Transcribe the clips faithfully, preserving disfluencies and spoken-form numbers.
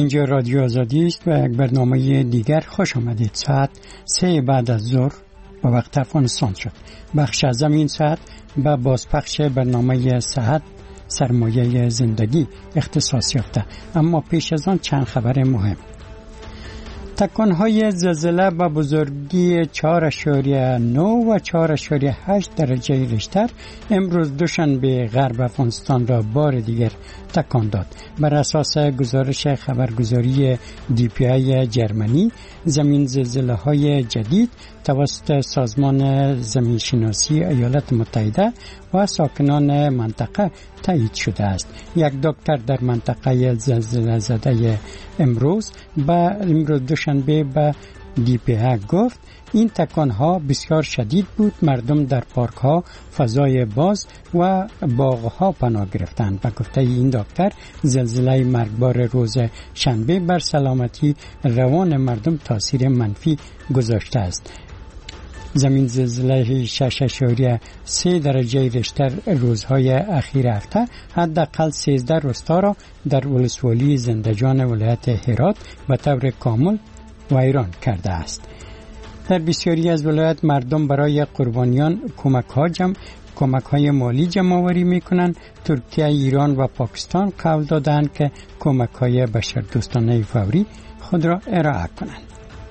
اینجا رادیو آزادی است و یک برنامه دیگر خوش آمدید. ساعت سه بعد از ظهر و وقت افغانستان شد. بخش از این ساعت به بازپخش برنامه صحت سرمایه زندگی اختصاص یافته. اما پیش از آن چند خبر مهم. تکانهای زلزله به بزرگی چهار اشاریه نه و چهار اشاریه هشت درجه ریشتر امروز دوشنبه غرب افغانستان را بار دیگر تکان داد. بر اساس گزارش خبرگزاری دی پی آی جرمنی، زمین زلزله های جدید توسط سازمان زمینشناسی ایالات متحده و ساکنان منطقه تایید شده است. یک دکتر در منطقه زلزله زده امروز به امروز دوشنبه به دی پی آی گفت این تکان‌ها بسیار شدید بود. مردم در پارک‌ها، فضای باز و باغ‌ها پناه گرفتند. و گفته این دکتر زلزله مرگبار روز شنبه بر سلامتی روان مردم تاثیر منفی گذاشته است. زمین زلزله شش اشاریه سه درجه ریشتر روزهای اخیر هفته حداقل سیزده روستا را در ولسوالی زندجان ولایت هرات به طور کامل ویران کرده است. در بسیاری از ولایات مردم برای قربانیان کمک ها جمع کمک های مالی جمع آوری می کنند. ترکیه، ایران و پاکستان قول دادند که کمک های بشردوستانه فوری خود را ارائه کنند.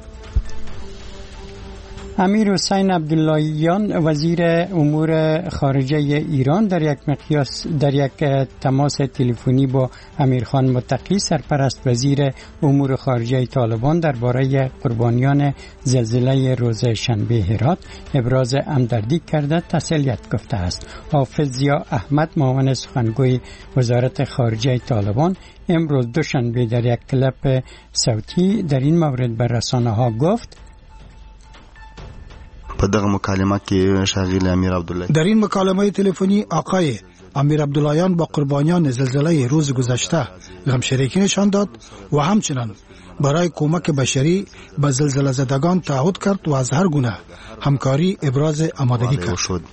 امیر حسین عبداللهیان وزیر امور خارجه ایران در یک مقیاس در یک تماس تلفنی با امیرخان متقی سرپرست وزیر امور خارجه طالبان درباره قربانیان زلزله روز شنبه هرات ابراز همدردی کرده تسلیت گفته است. حافظ ضیا احمد معاون سخنگوی وزارت خارجه طالبان امروز دوشنبه در یک کلیپ صوتی در این مورد به رسانه‌ها گفت په دغه مکالمه کې شاغل امیر عبدالله در این مکالمه تلفنی آقای امیر عبداللهیان با قربانیان زلزله روز گذشته غمشریکی نشان داد و همچنین برای کمک بشری به زلزله زدگان تعهد کرد و از هر گونه همکاری ابراز آمادگی کرد.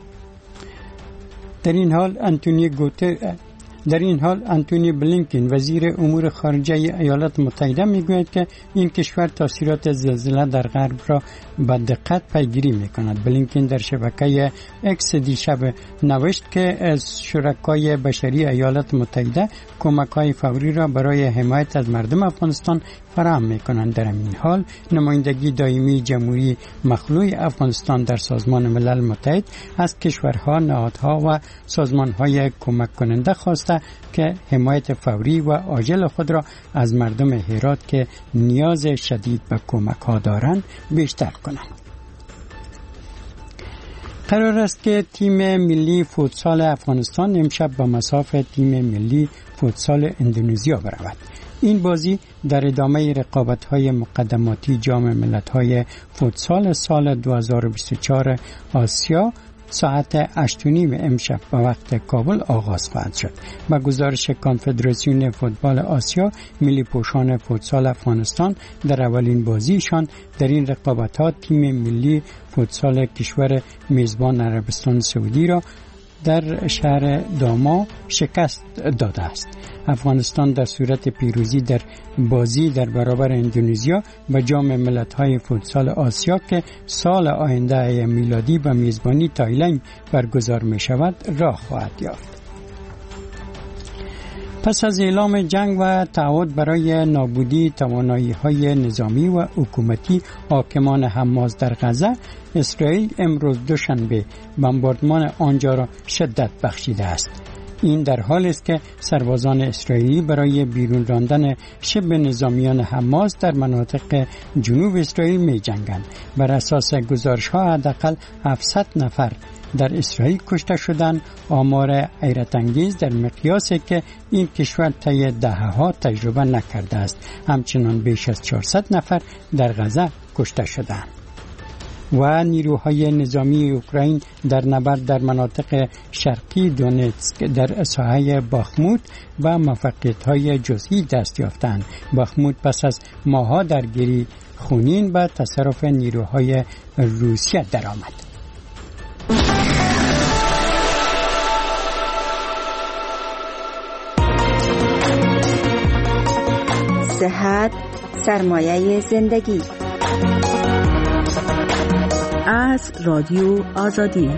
در این حال انتونی گوتر در این حال انتونی بلینکن وزیر امور خارجه ایالات متحده میگوید که این کشور تاثیرات زلزله در غرب را با دقت پیگیری میکند. بلینکن در شبکه اکس دیشب نوشت که از شرکای بشری ایالات متحده کمک‌های فوری را برای حمایت از مردم افغانستان فراهم میکنند. در این حال نمایندگی دائمی جمهوری مخلوع افغانستان در سازمان ملل متحد از کشورها، نهادها و سازمان‌های کمک کننده خواسته که حمایت فوری و عاجل خود را از مردم هرات که نیاز شدید به کمک‌ها دارند بیشتر کنند. قرار است که تیم ملی فوتسال افغانستان امشب به مصاف تیم ملی فوتسال اندونزیا برود. این بازی در ادامه رقابت‌های مقدماتی جام ملت‌های فوتسال سال دو هزار و بیست و چهار آسیا ساعت هشت و نیم امشب به وقت کابل آغاز خواهد شد. با گزارش کنفدراسیون فوتبال آسیا، ملی پوشان فوتسال افغانستان در اولین بازیشان در این رقابت‌ها تیم ملی فوتسال کشور میزبان عربستان سعودی را در شهر داما شکست داده است. افغانستان در صورت پیروزی در بازی در برابر اندونزیا به جام ملت‌های فوتسال آسیا که سال آینده میلادی به میزبانی تایلند برگزار می شود راه خواهد یافت. پس از اعلام جنگ و تعهد برای نابودی توانایی‌های نظامی و حکومتی حاکمان حماس در غزه، اسرائیل امروز دوشنبه بمباردمان آنجا را شدت بخشیده است. این در حالی است که سربازان اسرائیلی برای بیرون راندن شبه نظامیان حماس در مناطق جنوب اسرائیل می جنگند. بر اساس گزارش‌ها حداقل هفتصد نفر در اسرائیل کشته شدند، آمار حیرت انگیز در مقیاسی که این کشور طی دهه‌ها تجربه نکرده است. همچنان بیش از چهارصد نفر در غزه کشته شدند. و نیروهای نظامی اوکراین در نبرد در مناطق شرقی دونتسک در ساحه باخموت و موفقیت‌های جزئی دست یافتند. باخموت پس از ماه‌ها درگیری خونین به تصرف نیروهای روسیه درآمد. صحت سرمایه زندگی. از رادیو آزادی.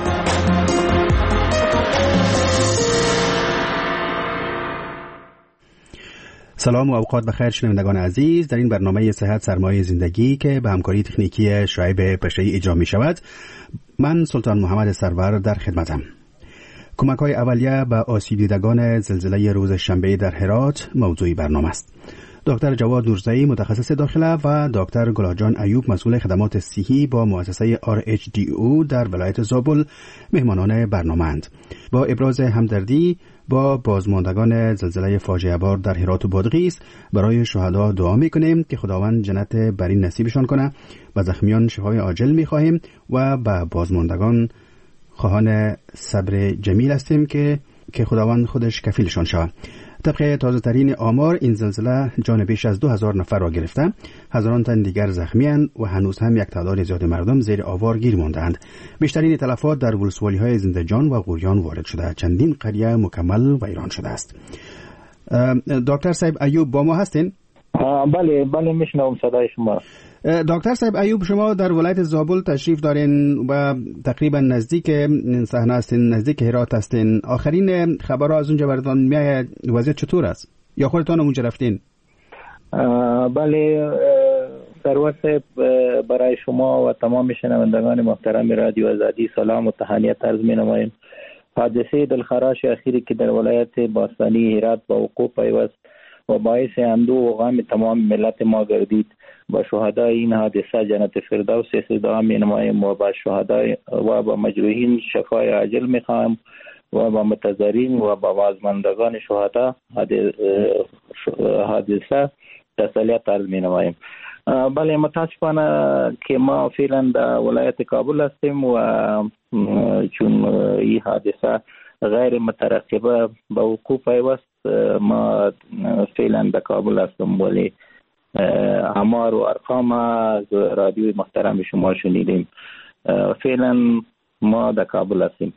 سلام و اوقات بخیر شنوندگان عزیز. در این برنامه صحت سرمایه زندگی که به همکاری تکنیکی شعیب پشه‌ای اجرا می شود، من سلطان محمد سرور در خدمتم. کمک‌های اولیه به آسیب دیدگان زلزله روز شنبه در هرات موضوع برنامه است. دکتر جواد نورزئی متخصص داخله و دکتر گلاجان ایوب مسئول خدمات صحی با مؤسسه آر اچ دی او در ولایت زابل مهمانان برنامه‌اند. با ابراز همدردی با بازماندگان زلزله فاجعه بار در هرات و بادغیس برای شهدا دعا می‌کنیم که خداوند جنت برین نصیبشان کنه و زخمیان شفای عاجل می‌خواهیم و به بازماندگان خواهان صبر جمیل هستیم که که خداوند خودش کفیلشان شود. طبق تازه ترین آمار این زلزله جان بیش از دو هزار نفر را گرفته، هزاران تن دیگر زخمی اند و هنوز هم یک تعداد زیاد مردم زیر آوار گیر مانده‌اند. بیشترین تلفات در ولسوالی‌های زندجان و غوریان وارد شده، چندین قریه مکمل ویران شده است. دکتر صاحب ایوب با ما هستین؟ بله بله میشنوم صدای شما. دکتر صاحب ایوب، شما در ولایت زابل تشریف دارین و تقریبا نزدیک صحنه هستین، نزدیک هرات هستین. آخرین خبرها از اونجا براتون میاد، وضعیت چطور است؟ یا خودتون اونجا رفتین؟ بله سرور صاحب، برای شما و تمام شنوندگان محترم رادیو آزادی سلام و تهنیت عرض می‌نمایم. حادثه دلخراش اخیری که در ولایت باستانی هرات با وقوع پیوست و باعث اندوه و غم تمام ملت ما گردید، با شهدای این حادثه جنت فردوس دعا می‌نمایم و با شهدای و با مجروحین شفای عاجل می‌خواهم و با متضررین و با بازماندگان شهدا حادثه تسلیت عرض می‌نمایم. بله متاسفانه که ما فعلا در ولایت کابل هستیم و چون این حادثه غیر مترقبه به وقوع پیوست، ما فعلا در کابل هستیم، ولی آمار و ارقام از رادیوی محترم شما شنیدیم. فعلا ما در کابل هستیم.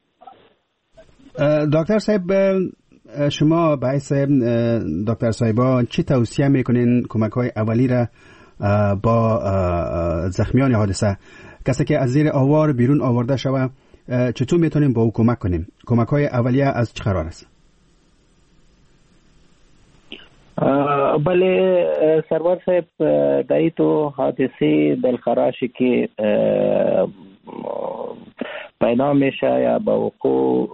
دکتر صاحب، شما باعث دکتر صاحبا چی توصیه میکنین کمک‌های اولی را با زخمیان حادثه، کسی که از زیر آوار بیرون آورده شود، چطور میتونیم با او کمک کنیم؟ کمک‌های اولیه از چه قرار است؟ بله سرور صاحب، دایی تو حادثه دلخراشی که پیدا میشه یا با وقوع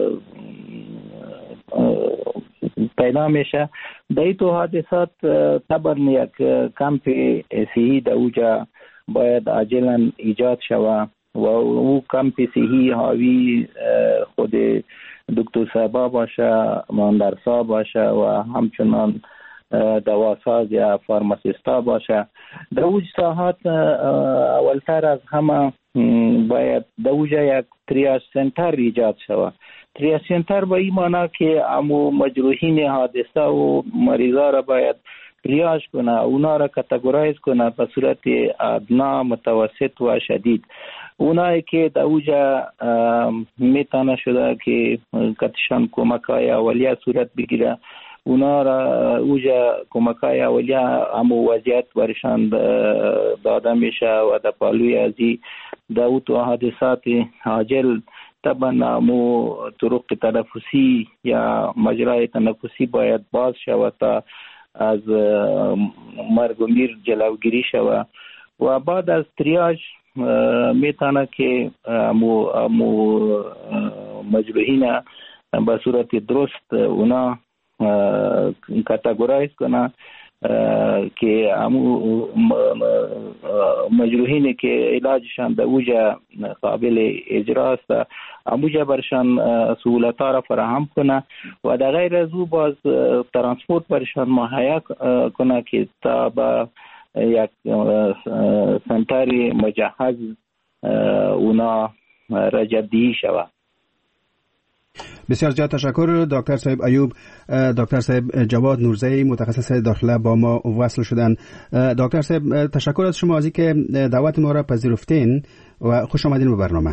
پیدا میشه، دایی تو حادثات طبعا یک کمپ صحی در اوجا باید عاجلا ایجاد شود و او کمپ صحی حاوی خود دکتر صاحبا باشه، مهندرسا باشه و همچنان دواساز یا فارماسیستا باشه. در اوج ساحات اولتر از همه باید در اوجا یک تریاج سنتر ایجاد شود. تریاج سنتر به این معنی که امو مجروحین حادثه و مریضا را باید تریاج کنه، اونا را کاتگورایز کنه به صورت ادنا، متوسط و شدید. اونایی که در اوجا میتونه شده که کتشان کمک‌های اولیه صورت بگیره، اونا را اوجا کمک‌های اولیه همو وضعیت برشان داده میشه و در پالوی ازی در اوتو حادثات عاجل طبعا همو طرق تنفسی یا مجرای تنفسی باید باز شود تا از مرگ و میر جلوگیری شود و بعد از تریاج میتونه که امو امو مجروحین به صورت درست اونا کاتگورایز کنه که امو مجروحین که علاجشان در اوجا قابل اجرا است، اموجا برشان سهولت‌ها را فراهم کنه و در غیر از او باز ترانسپورت برشان مهیا کنه که تا با یک سنتر مجهز اونا را جدی شود. بسیار زیاد تشکر دکتر صاحب ایوب. دکتر صاحب جواد نورزئی متخصص داخله با ما وصل شدن. دکتر صاحب تشکر از شما از اینکه دعوت ما را پذیرفتین و خوش آمدین به برنامه.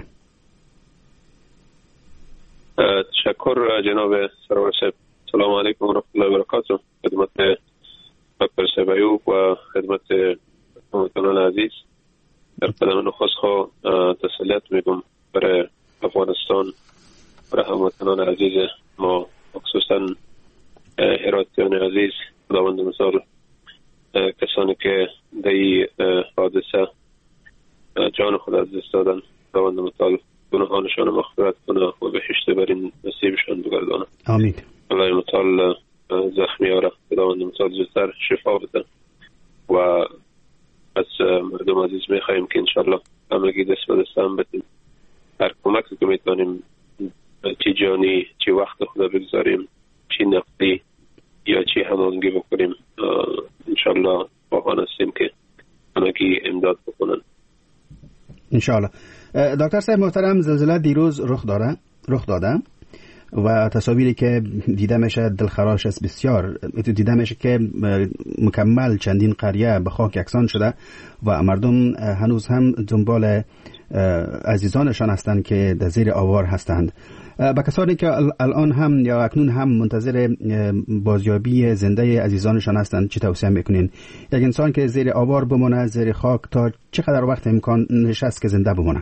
تشکر جناب سرور صاحب. سلام علیکم و رحمت الله و برکاته. خدمت پرسبایو و خدمت هموطنان عزیز در قدم نخست ها تسلیت میگم برای افغانستان، برای هموطنان عزیز ما، خصوصا هراتیان عزیز. خداوند مثال کسانی که در این حادثه جان خود از دست دادن، خداوند مثال گناهانشان مغفرت کنه و بهشت برین نصیبشان بگردانه. آمین. الله متعال زخمی ها را خداوند متعال زودتر شفا بده و از مردم عزیز میخواییم که انشالله همگی دست به دست هم بدیم، هر کمکی که میتونیم، چی جانی چی وقت خدا بگذاریم، چی نقدی یا چی همانگی بکنیم، انشالله خواهان هستیم که همگی امداد بکنن انشالله. دکتر صاحب محترم، زلزله دیروز رخ داره رخ داده و تصاویری که دیده میشه دلخراش است بسیار. دیده میشه که مکمل چندین قریه به خاک یکسان شده و مردم هنوز هم دنبال عزیزانشان هستند که در زیر آوار هستند. با کسانی که الان هم یا اکنون هم منتظر بازیابی زنده عزیزانشان هستند چی توصیه میکنین؟ یک انسان که زیر آوار بمونه، زیر خاک، تا چقدر وقت امکان نشست که زنده بمونه؟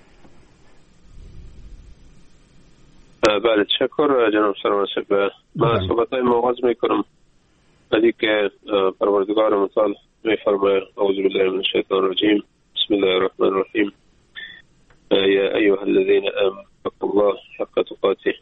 بله، تشکر جناب سرمنصب. من صحبت های آغاز میکنم ولی که پروردگار متعال میفرماید اعوذ بالله من الشیطان الرجیم بسم الله الرحمن الرحیم یا ایها الذین آمنوا اتقوا الله حق تقاته.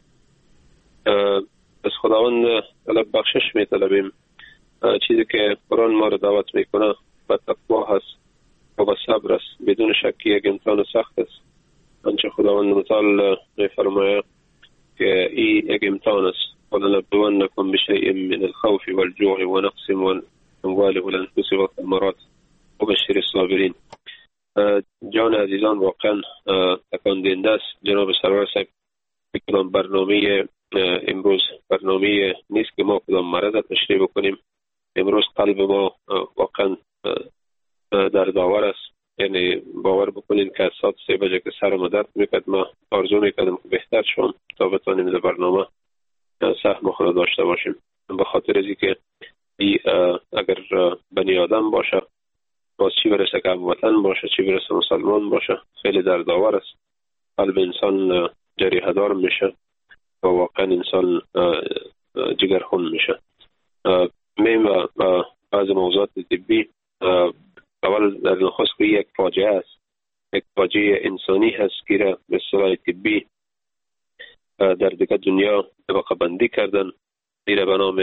از خداوند طلب بخشش میطلبیم. چیزی که قرآن ما رو دعوت میکنه و تقوا هست و با صبر است. بدون شکی یک امتحان سخت است. آنچه خداوند متعال میفرماید که این یک امتحان است. ولنبلونکم بشیء من الخوف والجوع ونقص من الاموال والانفس والثمرات وبشر الصابرین. جان عزیزان واقعا تکان دهنده است. جناب سرور صاحب، کدام برنامه امروز برنامه نیست که ما کدام مرض تشریح بکنیم. امروز قلب ما واقعا در داور است. یعنی باور بکنین که از ساعت سه بجه که سرم درد میکرد ما آرزو میکردم که بهتر شم تا بتانیم در برنامه سهم خود داشته باشیم. به خاطر ازی که اگر بنی آدم باشه، باز چی برسه که هموطن باشه، چی برسه مسلمان باشه، خیلی دردآور است. قلب انسان جریحه دار میشه و واقعا انسان جگرخون میشه. میم و بعض موضوعات طبی اول در نخست که یک فاجعه است، یک فاجعه انسانی هست که را به اصطلاح طبی در دیگه دنیا طبقه بندی کردن. دیره به نام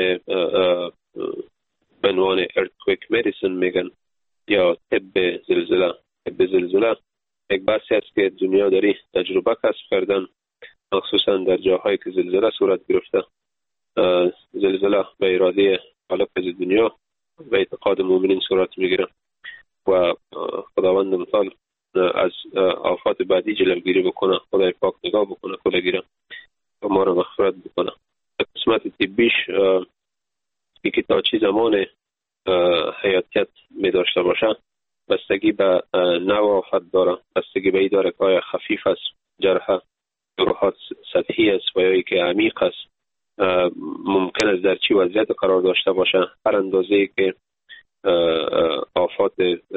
به عنوان earthquake medicine میگن یا طب زلزله. طب زلزله یک بحثی است که دنیا داری تجربه کسب کردن، مخصوصا در جاهایی که زلزله صورت گرفته. زلزله به اراده خالق دنیا و اعتقاد مؤمنین صورت میگیره و خداوند متعال از آفات بعدی جلوگیری بکنه. خدای پاک نگاه بکنه، کلگیره و ما را مغفرت بکنه. قسمت طبیش که تا چی زمان حیاتیت می داشته باشه بستگی به نوع آفت داره، بستگی به ای داره که آیا خفیف است، جرح جروحات سطحی است و یا ای که عمیق است. ممکن است در چی وضعیت قرار داشته باشه. هر اندازه که آفات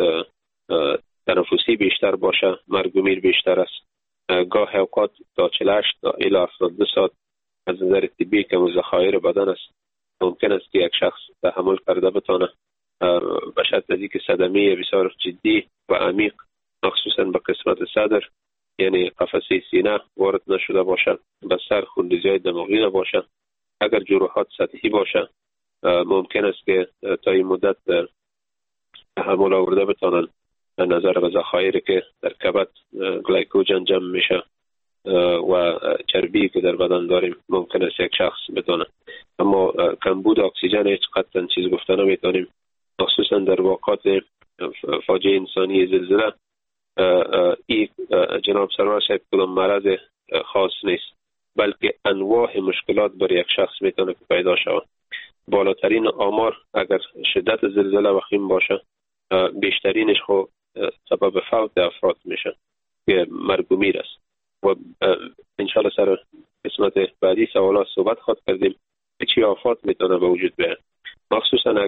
تنفسی بیشتر باشه مرگ و میر بیشتر است. گاه اوقات تا چهل و هشت تا الی هفتاد و دو ساعت از نظر طبی که ذخایر بدن است ممکن است که یک شخص تحمل کرده بتانه، به شرط از اینکه صدمه بسیار جدی و عمیق مخصوصا به قسمت صدر یعنی قفسه سینه وارد نشده باشه، به سر خونریزی دماغی نباشه. اگر جروحات سطحی باشه ممکن است که تا این مدت تحمل آورده بتانن. نظر به ذخایر که در کبد گلیکوژن جمع میشه و چربی که در بدن داریم ممکن است یک شخص بتونه. اما کمبود اکسیژن هیچ قطعا چیز گفته نمیتونیم، مخصوصا در واقعات فاجعه انسانی زلزله. این جناب سرور صاحب کدام مرض خاص نیست، بلکه انواع مشکلات بر یک شخص میتونه که پیدا شود. بالاترین آمار اگر شدت زلزله وخیم باشه بیشترینش خو سبب فوت افراد میشه که مرگ و میر است. و انشالله سر قسمت بعدی سوالات صحبت خواهد کردیم که چی آفات میتونه به وجود بیاد، مخصوصا اگر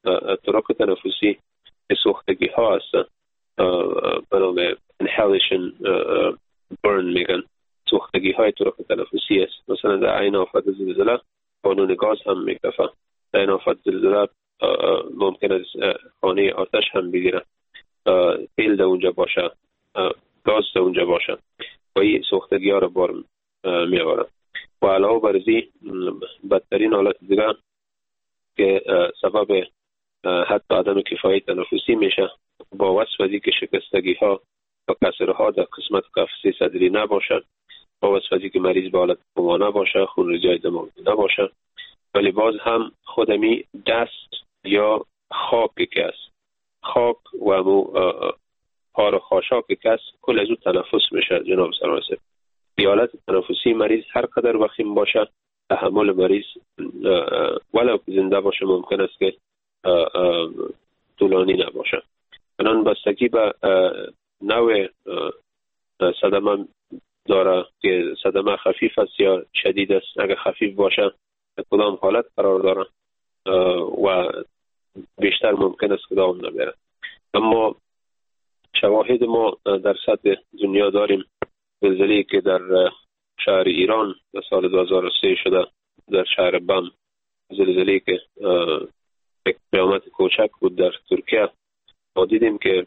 طرق تنفسی سوختگی ها هست به نام inhalation burn میگن، سوختگی های طرق تنفسی است. مثلا در عین آفت زلزله قانون گاز هم میکفه، در این آفت زلزله ممکن است خانه آتش هم بگیره، تیل در اونجا باشه، گاز در اونجا باشه و این سوختگی ها رو بار میآورد. و علاوه بر ازی بدترین حالت دیگه که سبب حتی عدم کفایت تنفسی میشه با وصف ازی که شکستگی ها و کسرها در قسمت قفسه صدری نباشه، با وصف ازی که مریض به حالت کما نباشه، خونریزی دماغی نباشه، ولی باز هم خودمی دست یا خاک که است، خاک و مو پار و خاشاک که است کل از او تنفس میشه. جناب سراسر حالت تنفسی مریض هر قدر وخیم باشه، تحمل مریض ولو زنده باشه ممکن است که طولانی نباشه. بنان بستگی به نوع صدمه داره که صدمه خفیف است یا شدید است. اگر خفیف باشه کدام حالت قرار داره و بیشتر ممکن است که دوام نبره. اما شواهد ما در سطح دنیا داریم. زلزله‌ای که در شهر ایران در سال دو هزار و سه شده در شهر بم، زلزله‌ای که یک قیامت کوچک بود در ترکیه، ما دیدیم که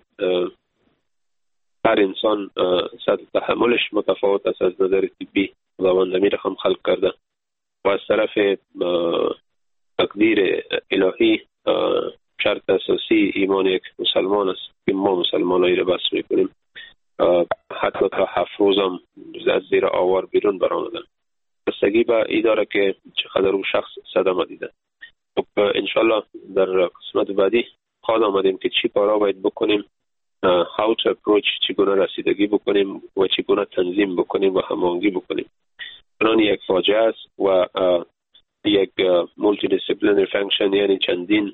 هر انسان سطح تحملش متفاوت است از نظر طبی. خداوند امیر رقم خلق کرده و از طرف تقدیر الهی شرط اساسی ایمان یک مسلمان است که ما مسلمانایی را بس میکنیم. حتی تا هفت روز هم از زیر آوار بیرون برآمدن. بستگی به ای داره که چقدر اون شخص صدمه دیده. خب انشالله در قسمت بعدی خواهد آمدیم که چی کارا باید بکنیم، how to approach، چگونه رسیدگی بکنیم و چگونه تنظیم بکنیم و هماهنگی بکنیم. چنان یک فاجعه است و یک مولتی دیسیپلینری فانکشن، یعنی چندین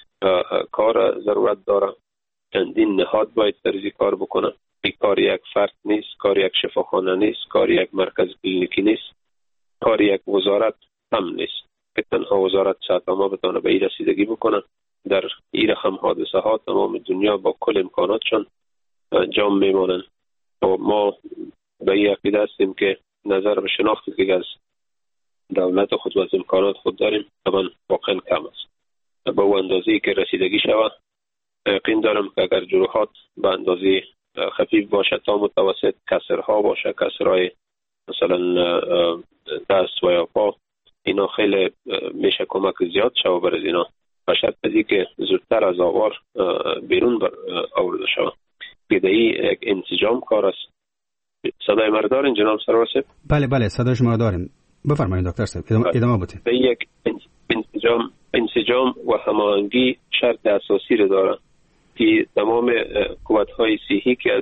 کار ضرورت داره، چندین نهاد باید در این کار بکنه. این کار یک فرد نیست، کار یک شفاخانه نیست، کار یک مرکز کلینیکی نیست، کار یک وزارت هم نیست که تنها وزارت ساتما بتونه به این رسیدگی بکنه. در این رقم حادثه ها تمام دنیا با کل امکاناتشون جام میمانن و ما به این عقیده هستیم که نظر به شناختی که از دولت خود و از امکانات خود داریم طبعا واقعا کم است. با اون اندازه‌ای که رسیدگی شود یقین دارم که اگر جروحات به اندازه خفیف باشه تا متوسط، کسرها باشه، کسرهای مثلا دست و یا پا، اینا خیلی میشه کمک زیاد شود بر از اینا و شرط ازی که زودتر از آوار بیرون آورده شود. بدهی یک انسجام کار است. صدای مرا دارین جناب سرور صاحب؟ بله بله صدای شما داریم. بفرمایید دکتر صاحب، ادامه بدید. به یک انسجام انسجام و هماهنگی شرط اساسی رو داره که تمام قوت‌های صحی که از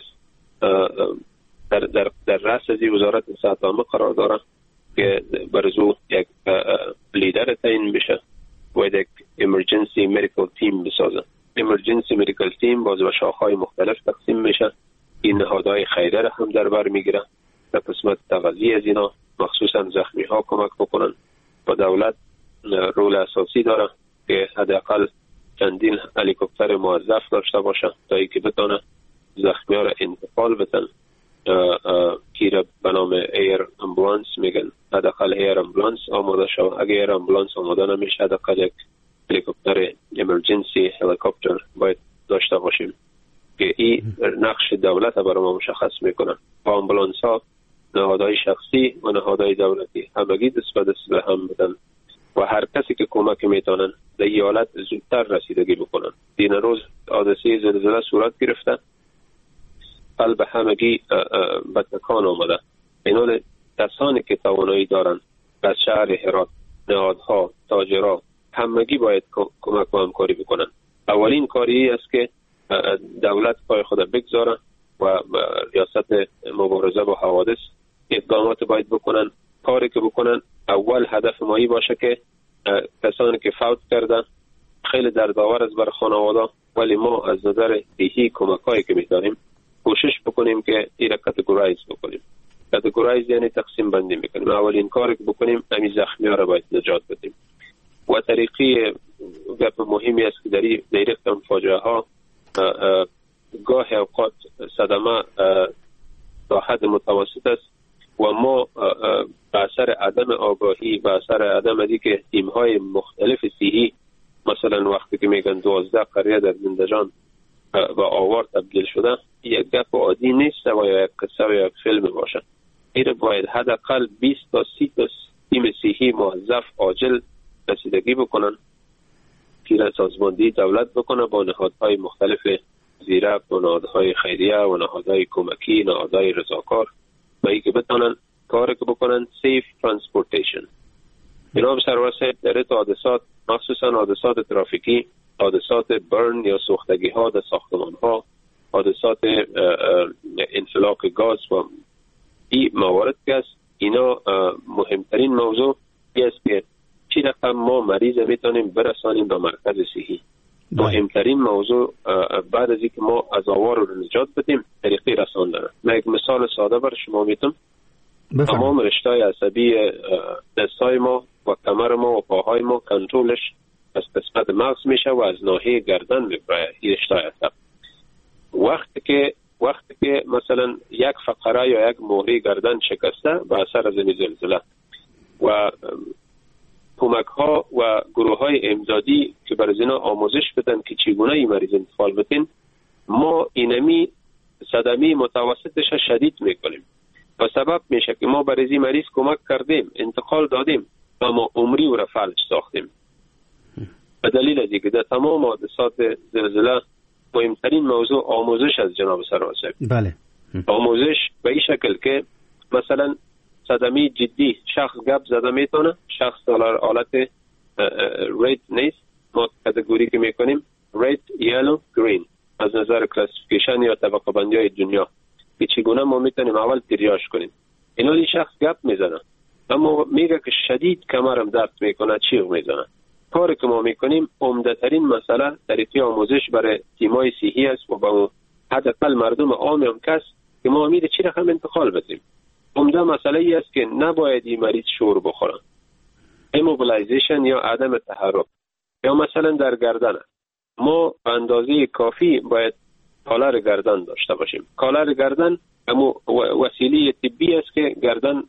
در در در رأس از وزارت صحت عامه قرار داره که برزو یک لیدر تعیین بشه و یک امرجنسی مدیکال تیم بسازه. امرجنسی مدیکال تیم باز به شاخه‌های مختلف تقسیم میشه. این نهادهای خیریه هم در بر میگیره در قسمت تغذیه از اینا، مخصوصا زخمی ها کمک بکنن و دولت رول اساسی داره که حداقل چندین هلیکوپتر موظف داشته باشه تا اینکه بتونه زخمی ها را انتقال بدن که به نام ایر امبولانس میگن. حداقل ایر امبولانس آماده شود. اگه ایر امبولانس آماده نمیشه حداقل یک هلیکوپتر امرجنسی هلیکوپتر باید داشته باشیم که این نقش دولت برای ما مشخص میکنه. با امبولانس ها نهادهای شخصی و نهادهای دولتی همگی دست به دست به هم بدن و هر کسی که کمک میتونن در این حالت زودتر رسیدگی بکنن. دین روز حادثه زلزله صورت گرفته، قلب همگی به تکان آمده. اینا کسانی که توانایی دارن از شهر هرات، نهادها، تاجرها همگی باید کمک و همکاری بکنن. اولین کاری است که دولت پای خود بگذاره و ریاست مبارزه با حوادث اقدامات باید بکنن. کاری که بکنن اول هدف مایی باشه که کسانی که فوت کردن خیلی دردآور است بر خانواده، ولی ما از نظر صحی کمکایی که میتونیم کوشش بکنیم که این را کاتگورایز بکنیم. کاتگورایز یعنی تقسیم بندی میکنیم. اولین کاری که بکنیم همین زخمی ها را باید نجات بدیم و طریقی گپ مهمی است که در این رقم فاجعه ها گاه اوقات صدمه تا حد متوسط است و ما به اثر عدم آگاهی، به اثر عدم دیگه تیم‌های مختلف صحی، مثلا وقتی که میگن دوازده قریه در زندجان و آوار تبدیل شده، یک گپ عادی نیست و یا یک قصه و یا یک فیلم باشه. این باید حداقل بیست تا سی تا تیم صحی موظف عاجل رسیدگی بکنن، که سازماندهی دولت بکنه با نهادهای مختلف زیرک و نهادهای خیریه و نهادهای کمکی، نهادهای رضاکار، و ای که بتونن کاری که بکنن سیف ترانسپورتیشن. جناب سرور صاحب، در این حادثات، مخصوصا حادثات ترافیکی، حادثات برن یا سوختگی ها در ساختمان ها، حادثات انفلاق گاز و این موارد که است، اینا مهمترین موضوع است که چی رقم ما مریض میتونیم برسانیم به مرکز صحی. مهمترین موضوع بعد از اینکه ما از آوار رو نجات بدیم طریقی رساندن. من یک مثال ساده بر شما میتونم. تمام رشته‌های عصبی دستای ما و کمر ما و پاهای ما کنترلش از قسمت مغز میشه و از ناحیه گردن میبره. این رشته عصب وقتی که وقتی که مثلا یک فقره یا یک مهره گردن شکسته به اثر از این زلزله و کمک ها و گروه های امدادی که برای اینا آموزش بدن که چگونه این مریض انتقال بدین، ما اینمی صدمه متوسطش شدید میکنیم و سبب میشه که ما برای این مریض کمک کردیم، انتقال دادیم، اما عمری او را فلج ساختیم. به دلیل از اینکه در تمام حادثات زلزله مهمترین موضوع آموزش از جناب سرور صاحب. بله. آموزش به این شکل که مثلا صدمه جدی شخص گپ زده میتونه، شخص در حالت رید نیست، ما کاتگوری که میکنیم رید، یلو، گرین از نظر کلاسیفیکیشن یا طبقه بندی های دنیا که چگونه ما میتونیم اول تریاج کنیم. اینا این شخص گپ میزنه اما میگه که شدید کمرم درد میکنه، چیغ میزنه. کاری که ما میکنیم عمده‌ترین مسئله طریقی آموزش برای تیمای صحی است و با حداقل مردم عام هم کس که ما امید چی رقم انتقال بدیم. عمده مسئله ای است که نباید این مریض شور بخورن، ایموبیلایزیشن یا عدم تحرک، یا مثلا در گردن ما به اندازه کافی باید کالر گردن داشته باشیم. کالر گردن همون وسیله طبی است که گردن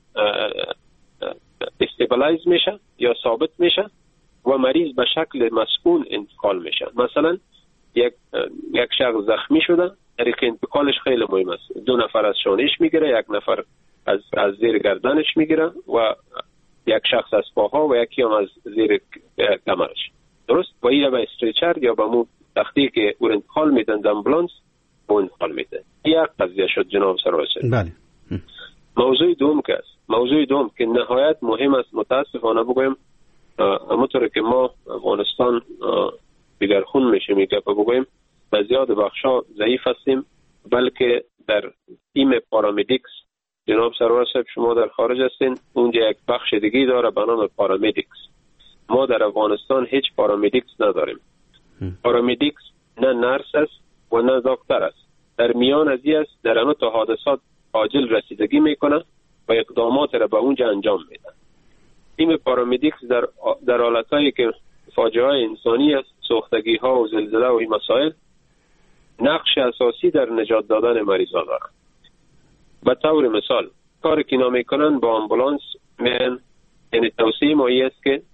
استیبلایز میشه یا ثابت میشه و مریض به شکل مسئول انتقال میشه. مثلا یک یک شخص زخمی شده، طریق انتقالش خیلی مهم است. دو نفر از شانهش میگیره، یک نفر از از زیر گردنش میگیره و یک شخص از پاها و یکی هم از زیر کمرش. درست؟ و این به استریچر یا به مو تختی که او انتقال میدن در امبولانس او انتقال میده. یک قضیه شد جناب سرور صاحب. بله. موضوع دوم که است، موضوع دوم که نهایت مهم است، متاسفانه بگویم همونطور که ما افغانستان دیگر خون میشه میگه بگویم به زیاد بخشا ضعیف هستیم، بلکه در تیم پارامیدیکس جناب سرور صاحب شما در خارج هستین، اونجا یک بخش دیگه داره به نام پارامیدیکس. ما در افغانستان هیچ پارامیدیکس نداریم. پارامیدیکس نه نرس است و نه دکتر است. در میان از این است در اون تا حادثات عاجل رسیدگی میکنه و اقدامات را به اونجا انجام میده. تیم پارامیدیکس در در حالتایی که فاجعه انسانی است، سوختگی ها و زلزله و این مسائل، نقش اساسی در نجات دادن مریضان دارند. به طور مثال کاری که اینا میکنن با امبولانس میان، یعنی توصیه ما است که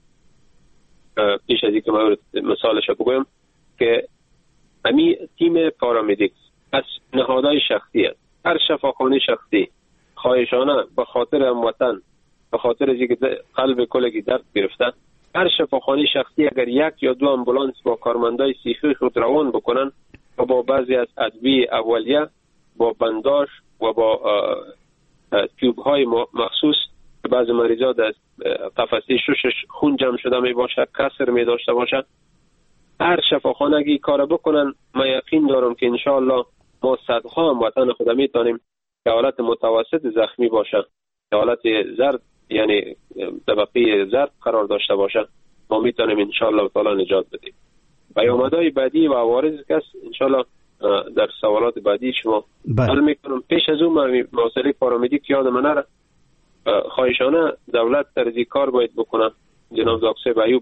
پیش از اینکه ما مثالش بگویم که امی تیم پارامیدیکس از نهادهای شخصی است. هر شفاخانه شخصی خواهشانه به خاطر هموطن، به خاطر از اینکه قلب کلگی درد گرفته، هر شفاخانه شخصی اگر یک یا دو امبولانس با کارمندای صحی خود روان بکنن و با بعضی از ادویه اولیه، با بنداژ و با تیوب های مخصوص، بعضی مریضا در قفسه ششش خون جمع شده می باشه، کسر می داشته باشه، هر شفاخانه اگه کار بکنن، من یقین دارم که انشاءالله ما صدها هموطن خود میتونیم که حالت متوسط زخمی باشه، که حالت زرد یعنی طبقه زرد قرار داشته باشه، ما میتونیم انشاءالله تعالی نجات بدیم. پیامدهای بعدی و عوارض که انشاءالله در سوالات بعدی شما حل میکنم. پیش از اون مسئله پارامیدیک یاد من نره، خواهشانه دولت طرزی کار باید بکنه. جناب دکتر ایوب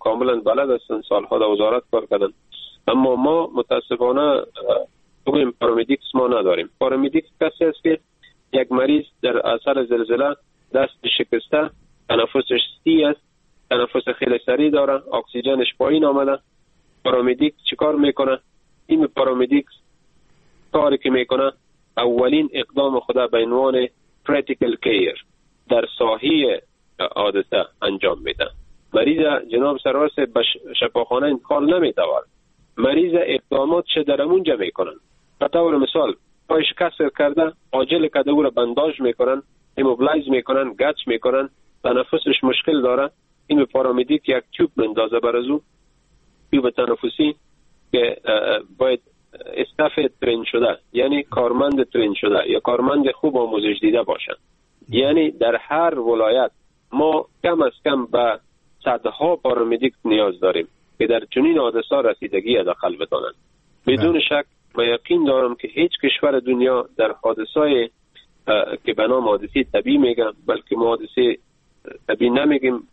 کاملا بلد هستن، سالها در وزارت کار کردن. اما ما متاسفانه بگویم پارامدیکس ما نداریم. پارامدیکس کسی است که یک مریض در اثر زلزله دست شکسته، تنفسش سی است، تنفس خیلی سریع داره، اکسیژنش پایین آمده. پارامدیک چیکار میکنه؟ این پارامدیکس کاری که میکنه اولین اقدام خدا به عنوان کریتیکل کیر در ساحه حادثه انجام میده. مریض جناب سرورس به شفاخانه انتقال نمیتوان. مریض اقدامات چه در اونجا میکنن. به طور مثال پایش کسر کرده، عاجل کرده او را بنداژ میکنن، ایموبلایز میکنن، گچ میکنن، تنفسش مشکل داره. این پارامدیک یک تیوب مندازه بر از او، تیوب تنفسی که باید استاف ترین شده، یعنی کارمند ترین شده یا کارمند خوب آموزش دیده باشن. یعنی در هر ولایت ما کم از کم به صدها پارامدیک نیاز داریم که در چنین حادثه رسیدگی حداقل بتانند. بدون شک من یقین دارم که هیچ کشور دنیا در حادثه که به نام حادثه طبیعی میگم، بلکه ما حادثه طبیعی نمیگیم،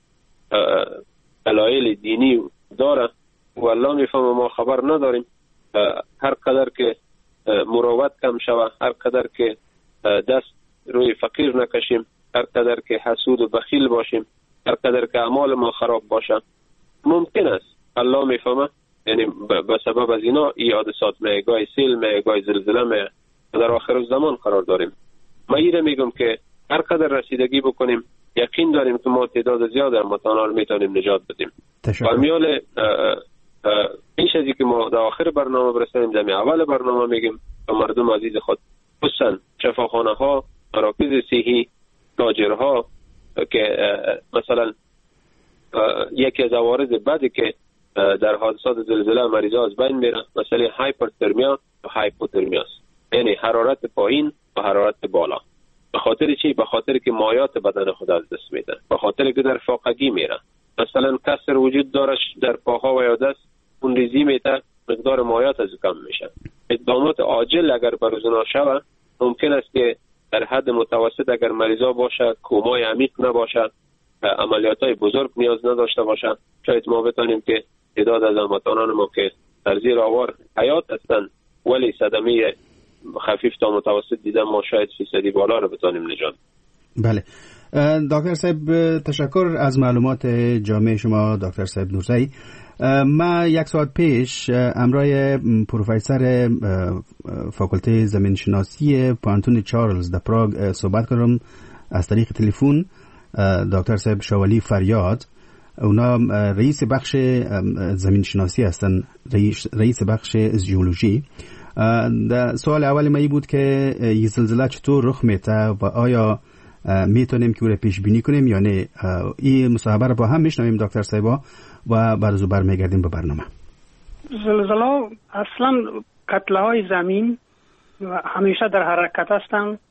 دلایل دینی داره و الله میفهمه ما خبر نداریم. هر قدر که مروت کم شوه، هر قدر که دست روی فقیر نکشیم، هر قدر که حسود و بخیل باشیم، هر قدر که اعمال ما خراب باشه، ممکن است الله میفهمه، یعنی به سبب از اینا ای حادثات میگای سیل میگای زلزله می در آخر زمان قرار داریم. ما ایره میگم که هر قدر رسیدگی بکنیم یقین داریم که ما تعداد زیاد هموطنان میتونیم نجات بدیم. برمیال پیش از اینکه ما در آخر برنامه برسیم، در اول برنامه میگیم به مردم عزیز خود، خصوصا شفاخانه ها، مراکز صحی، تاجرها که مثلا یکی از عوارض بدی که در حادثات زلزله مریضا از بین میره مثلا هایپرترمیا و هایپوترمیا است، یعنی حرارت پایین و حرارت بالا. به خاطر چی؟ به خاطر که مایات بدن خود از دست میده، به خاطر که در فاقگی میره. مثلا کسر وجود داره در پاها و یا دست، اون ریزی میته، مقدار مایات از کم میشه. اقدامات عاجل اگر بروزنا شود ممکن است که در حد متوسط اگر مریضا باشه، کومای عمیق نباشه، عملیاتای بزرگ نیاز نداشته باشه، شاید ما بتونیم که تعداد از هموطنان ما که در زیر آوار حیات هستن ولی صدمه خفیف تا متوسط دیدن، ما شاید فیصدی بالا رو بتونیم نجات. بله دکتر صاحب تشکر از معلومات جامع شما دکتر صاحب نورزی. ما یک ساعت پیش امرای پروفسور فاکولته زمینشناسی پانتون چارلز در پراگ صحبت کردم از طریق تلفن. دکتر صاحب شوالی فریاد، اونا رئیس بخش زمینشناسی هستن، رئیس بخش ژئولوژی. سوال اول ما بود که این زلزله چطور رخ میده و آیا میتونیم که او را پیش بینی کنیم یا نه؟ این مصاحبه را با هم میشنویم دکتر صاحبا و بعد از برمیگردیم به برنامه. زلزله اصلا کتله های زمین همیشه در حرکت هستند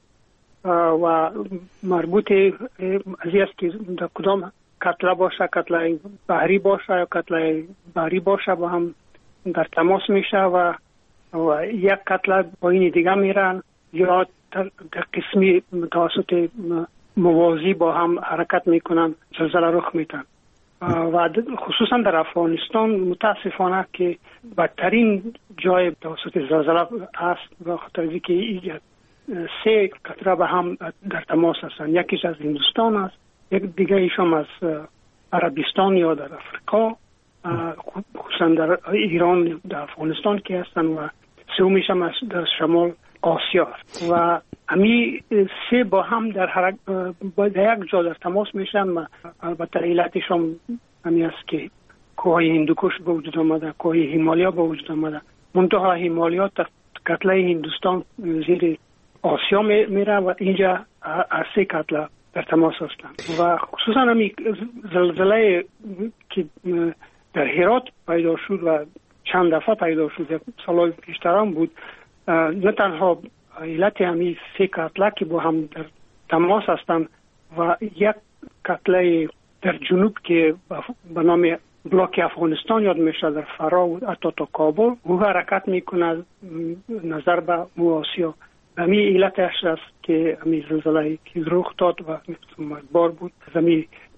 و مربوط از است که در کدام کتله باشه، کتله بحری باشه یا کتله بحری باشه، با هم در تماس میشه و و یک کتله با این دیگه میرن یا در قسمی توسط موازی با هم حرکت میکنن، زلزله رخ میدن. و خصوصا در افغانستان متاسفانه که بدترین جای توسط زلزله است، به خاطر اینکه سه کتله با هم در تماس هستند. یکیش از هندوستان است، یک دیگه ایشم از عربستان یا در افریقا، خصوصا در ایران، در افغانستان که هستن، و سومیش هم در شمال آسیا. و امی سه با هم در حرک با یک جا در تماس میشن و البته علتش هم امی است که کوه هندوکش به وجود آمده، کوه هیمالیا به وجود آمده. منتها هیمالیا در کتله هندوستان زیر آسیا میره و اینجا از سه کتله در تماس هستند. و خصوصا امی زلزله که در هرات پیدا شد و چند دفعه پیدا شد، یک سال پیشتر هم بود، نه تنها علت همین سه کتله که با هم در تماس هستند و یک کتله در جنوب که به نام بلاک افغانستان یاد میشه، در فرا و حتی تا کابل، او حرکت میکنه نظر به آسیا. همین علتش است که همین زلزله که رخ داد و بار بود، همین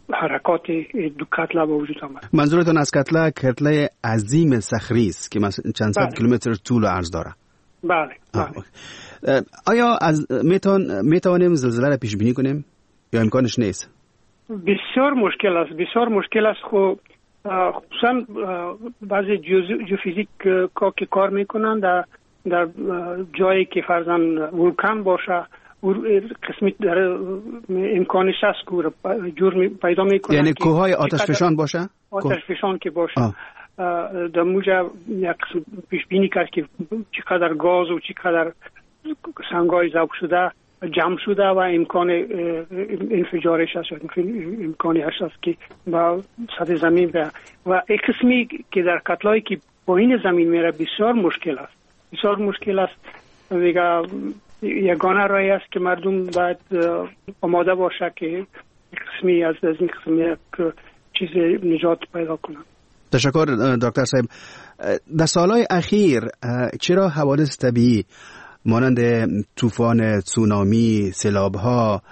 حرکات دو کتله به وجود آمد. منظورتون از کتله کتله عظیم صخری است که مثلا چند صد کیلومتر طول و عرض داره؟ بله. بله. آیا از میتون میتوانیم زلزله را پیش بینی کنیم یا امکانش نیست؟ بسیار مشکل است، بسیار مشکل است. خب خصوصا بعضی جیوفیزیک که کار میکنن در در جایی که فرضاً ولکان باشه قسمی در امکانش هست که جور پیدا میکنن، یعنی کوههای آتش فشان باشه؟ آتش فشان که باشه در موجب یک پیش بینی کرد که چقدر گاز و چقدر سنگای ذوب شده جمع شده و امکان انفجارش هست، امکانی هست که با سطح زمین و و یک قسمی که در کتلایی که پایین زمین میره بسیار مشکل است، بسیار مشکل است. دیگه یگانه راه است که مردم باید آماده باشه که یک قسمی از از این قسمی یک چیز نجات پیدا کنند. تشکر دکتر صاحب. در سالهای اخیر چرا حوادث طبیعی مانند طوفان، تسونامی، سیلاب‌ها،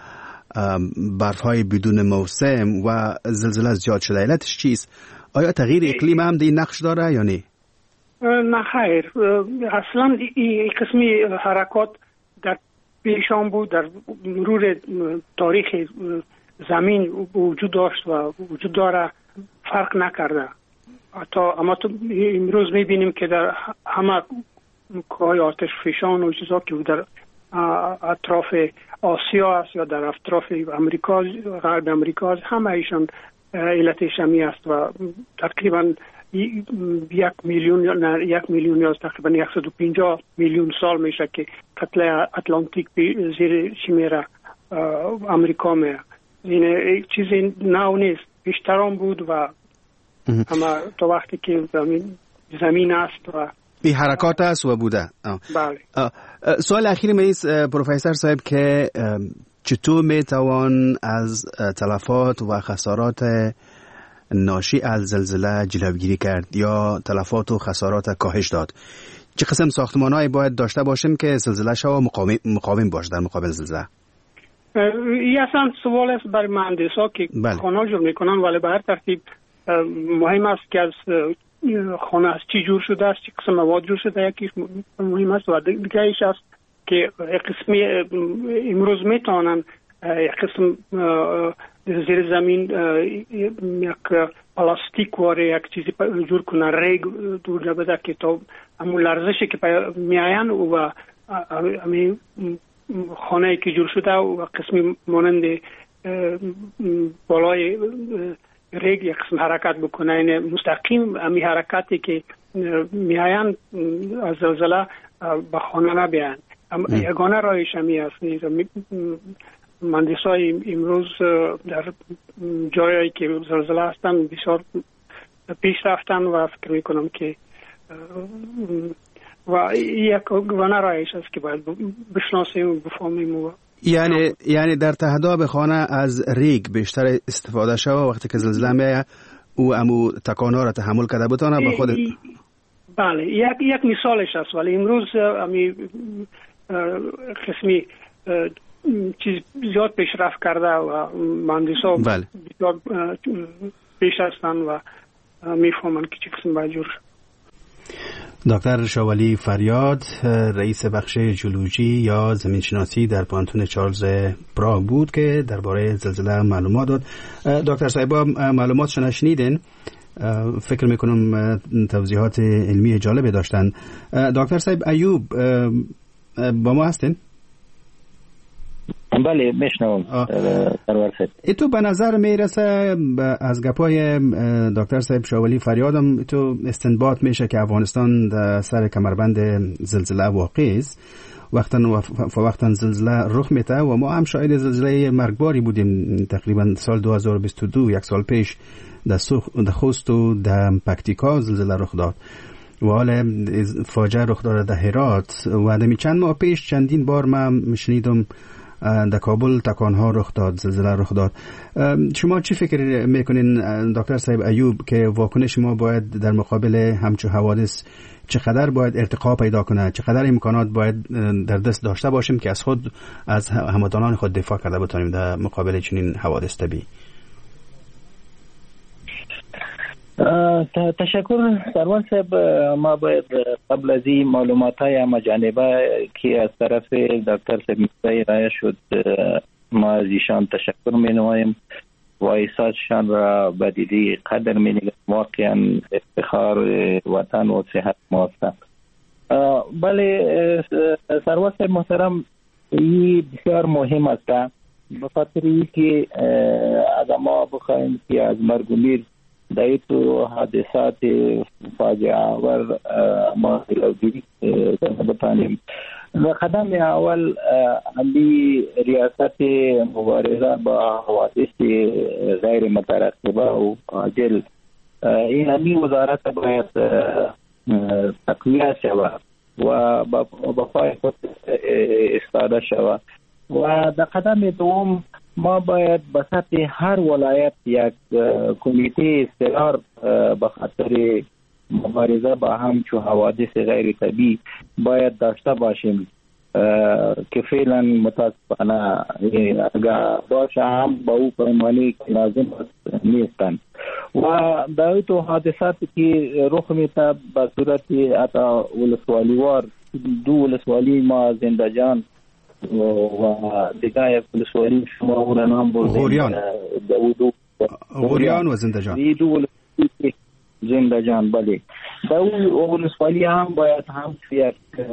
برف‌های بدون موسم و زلزله زیاد شده علتش چیست؟ آیا تغییر اقلیم هم این نقش داره یا نه؟ نه خیر، اصلا این قسمی حرکات در پیشان بود، در مرور تاریخ زمین وجود داشت و وجود داره، فرق نکرده. تا اما تو امروز میبینیم که در همه کوههای آتش فشان و چیزا که در اطراف آسیا است یا در اطراف امریکا، غرب امریکا، همه ایشان علتش همی است و تقریبا یک میلیون نه یک میلیون یا تقریبا صد و پنجاه میلیون سال میشه که کتله اتلانتیک زیر چی میره امریکا میره. این چیزی نو نیست، بیشترام بود و اما تا وقتی که زمین زمین است و این حرکات است و بوده. بله. سوال اخیر من است پروفسور صاحب که چطور میتوان از تلفات و خسارات ناشی از زلزله جلوگیری کرد یا تلفات و خسارات کاهش داد؟ چه قسم ساختمان‌هایی باید داشته باشیم که زلزله شو مقاوم مقاوم باشه در مقابل زلزله؟ این اصلا سوال است برای مهندسا که بله. خانه جور میکنن، ولی به هر ترتیب مهم است که از خانه از چی جور شده است، چه قسم مواد جور شده، یکیش مهم است و دیگه ایش است که قسمی امروز میتونن یک قسم زیر زمین یک پلاستیک واره یک چیزی جور کنن، ریگ دور بده که تا همون لرزشی که میاین و همین خانه که جور شده و قسمی مانند بالای ریگ یک قسم حرکت بکنه، این مستقیم همین حرکتی که میاین از زلزله به خانه نبیان. یگانه راهش همی است. مهندسای امروز در جایی که زلزله هستن بسیار پیش رفتن و فکر میکنم که و یک یگانه راهش است که باید بشناسیم و بفهمیم. یعنی یعنی در تهداب خانه از ریگ بیشتر استفاده شود وقتی که زلزله میاد او امو تکان‌ها را تحمل کرده بتونه به خود. بله، یک یک مثالش است، ولی امروز امی قسمی چیز زیاد پیشرفت کرده و مهندسا بله. زیاد پیش هستن و میفهمن که چه قسم باید جور شد. دکتر شاولی فریاد رئیس بخش جیولوژی یا زمینشناسی در پانتون چارلز براگ بود که درباره زلزله معلومات داد. دکتر صاحب معلوماتشون شنیدین، فکر میکنم توضیحات علمی جالبی داشتن. دکتر صاحب ایوب با ما هستین؟ بله میشنوم. ایتو به نظر میرسه از گپای دکتر صاحب شاولی فریادم ایتو استنباط میشه که افغانستان در سر کمربند زلزله واقع است. وقتا وقتا زلزله رخ میته و ما هم شاهد زلزله مرگباری بودیم تقریبا سال دو هزار و بیست و دو، یک سال پیش در خوست و در پکتیکا زلزله رخ داد و حالا فاجعه رخ داده در هرات و دمی چند ماه پیش چندین بار من شنیدم در کابل تکانها رخ داد، زلزله رخ داد. شما چی فکر میکنین دکتر صاحب ایوب که واکنش ما باید در مقابل همچون حوادث چقدر باید ارتقا پیدا کنه، چقدر امکانات باید در دست داشته باشیم که از خود از هموطنان خود دفاع کرده بتونیم در مقابل چنین حوادث طبیعی؟ تشکر سروان صاحب. ما باید قبل از این معلومات های مجانبه که از طرف دکتر صاحب ارائه شد ما از ایشان تشکر می نماییم و احساسشان را به دیدی قدر می نگیم. واقعا افتخار وطن و صحت ما است. بله سروان صاحب محترم، این بسیار مهم است به خاطر اینکه اگر ما بخواهیم که از مرگ و میر در تو حادثات فاجعه آور ما جلوگیری بتانیم. قدم اول علی ریاست مبارزه با حوادث غیر مترتبه و عاجل، این علی وزارت باید تقویه شود و با پای خود استاده شود. و در قدم دوم ما باید به سطح هر ولایت یک کمیته استقرار به خاطر مبارزه با همچو حوادث غیر طبیعی باید داشته باشیم که فعلا متاسفانه اگر باشه هم با او پیمانی که لازم نیستند. و در تو حادثاتی که رخ میده به صورت اتا ولسوالیوار، دو ولسوالی ما زندجان و دیگه یک ولسوالی شما او را نام بردیم غوریان غوریان و زندجان دو ولسوالی زندجان. بله در او ولسوالی هم باید هم یک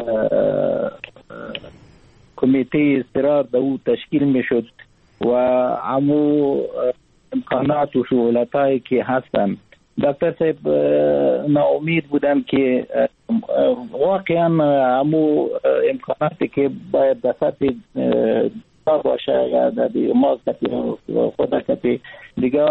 کمیته استقرار در او تشکیل میشد و همو امکانات و سهولتایی که هستن. دکتر صاحب ناامید بودم که واقعا همو امکاناتی که باید در سطح باشه یا در ما خود کتی دیگه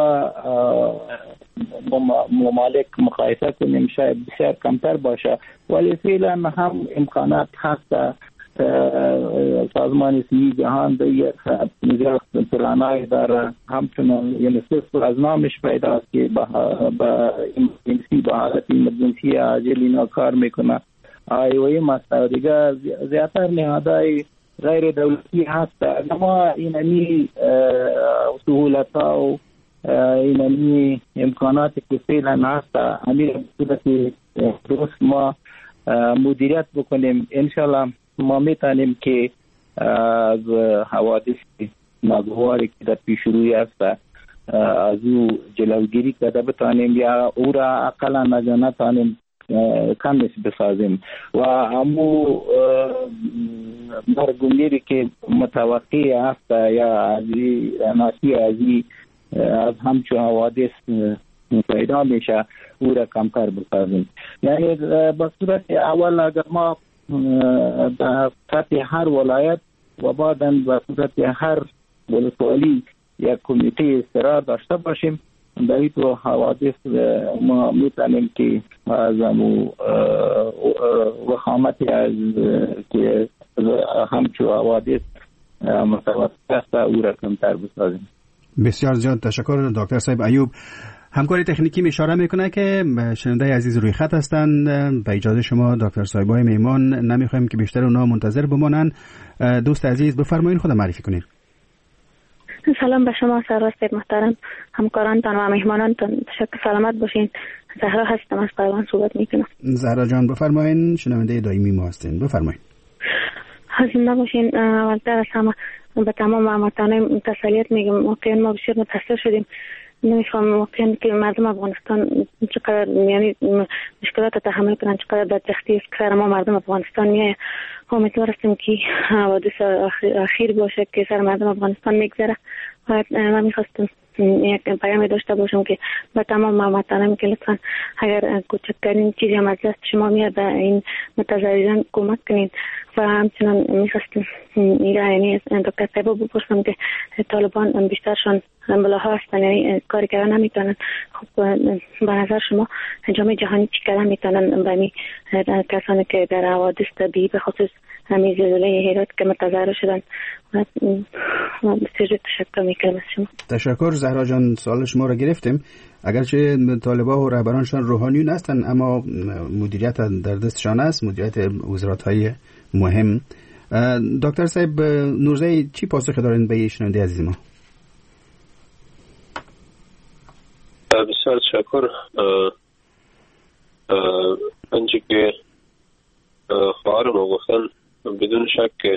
ممالک مقایسه کنیم شاید بسیار کمتر باشه، ولی فعلا هم امکانات هست. سازمان صحی جهان در یک پلانای داره، همچنان یونیسف از نامش پیداست که با ایمرجنسی با حالت ایمرجنسی عاجل اینا کار میکنه. آیوی مسئله دیگه زیادتر نهادهای غیر دولتی هست. اما اینمی سهولت ها و اینمی امکاناتی که فعلا هست همین صورت درست ما مدیریت بکنیم، انشالله ما میتونیم که از حوادث ناگواری که در پیش روی است از او جلوگیری کرده بتانیم یا او را اقلا نتانیم کمش بسازیم و همو مرگومیری که متوقع است یا از ناشی از از همچون حوادث پیدا میشه او را کمتر بسازیم. یعنی به صورت اول اگر ما در سطح هر ولایت و بعداً به صورت هر ولسوالی یک کمیته استقرار داشته باشیم، در این تو حوادث ما میتونیم که از وخامتی از که همچو حوادث متوسط است او را کمتر بسازیم. بسیار زیاد تشکر دکتر صاحب ایوب. همکاری تکنیکی می اشاره میکنه که شنونده عزیز روی خط هستند. به اجازه شما دکتر صاحبای میمان نمیخوایم که بیشتر اونها منتظر بمانند. دوست عزیز بفرمایید خود معرفی کنید. سلام به شما سروان صاحب محترم، همکارانتان و مهمانانتان، تشکر سلامت باشین. زهرا هستم از قیروان صحبت میکنم. زهرا جان بفرمایید، شنونده دائمی ما هستین، بفرمایید. زنده باشین. اولتر از همه به تمام هموطنان تسلیت میگم. واقعا ما بسیار متاثر شدیم. نمیفهم واقعا که مردم افغانستان چقدر یعنی مشکلات تحمل کنن، چقدر بدبختی است که سر ما مردم افغانستان میایه. امیدوار هستم که حوادث اخیر باشه که سر مردم افغانستان میگذره. و من میخواستم یک پیامی داشته باشم که به تمام هموطنان که لطفا اگر کوچکترین چیزی هم از دست شما میاد به این متضرران کمک کنین. و همچنان میخواستم یعنی دکتر صاحب بپرسم که طالبان بیشترشان بلاها هستن، یعنی کاری کردن نمیتونن. خب به نظر شما جامعه جهانی چی کردن میتونن به این کسانی که در حوادث طبیعی به خصوص همین زلزله هرات که متضرر شدن؟ بسیار تشکر میکنم از شما. تشکر زهرا جان، سوال شما را گرفتیم. اگرچه طالبان و رهبرانشان روحانیون هستند اما مدیریت در دستشان است، مدیریت وزارت‌های مهم. دکتر صاحب نورزی چی پاسخ دارین به شنونده عزیز ما؟ بسیار تشکر. آنچه که خواهر ما گفتن بدون شک که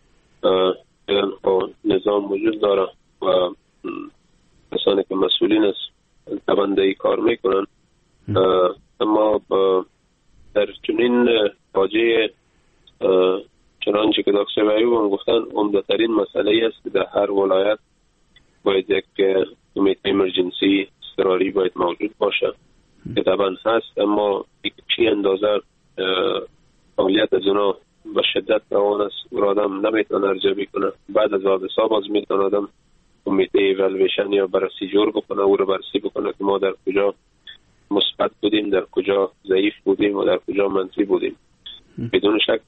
نظام وجود داره و کسانی که مسئولین از دوندهی کار میکنن، اما در چنین فاجعه چنانچه که دکتر ایوب هم گفتن عمده ترین مسئله است که در هر ولایت باید یک کمیته امرجنسی اضطراری باید موجود باشه که طبعا هست، اما چی اندازه فعالیت از اونا به شدت روان است و آدم نمیتونه ارجبی کنه. بعد از حادثه باز میتونه آدم کمیته ایوالویشن یا بررسی جور بکنه، او رو بررسی بکنه که ما در کجا مثبت بودیم، در کجا ضعیف بودیم و در کجا منفی بودیم. بدون شک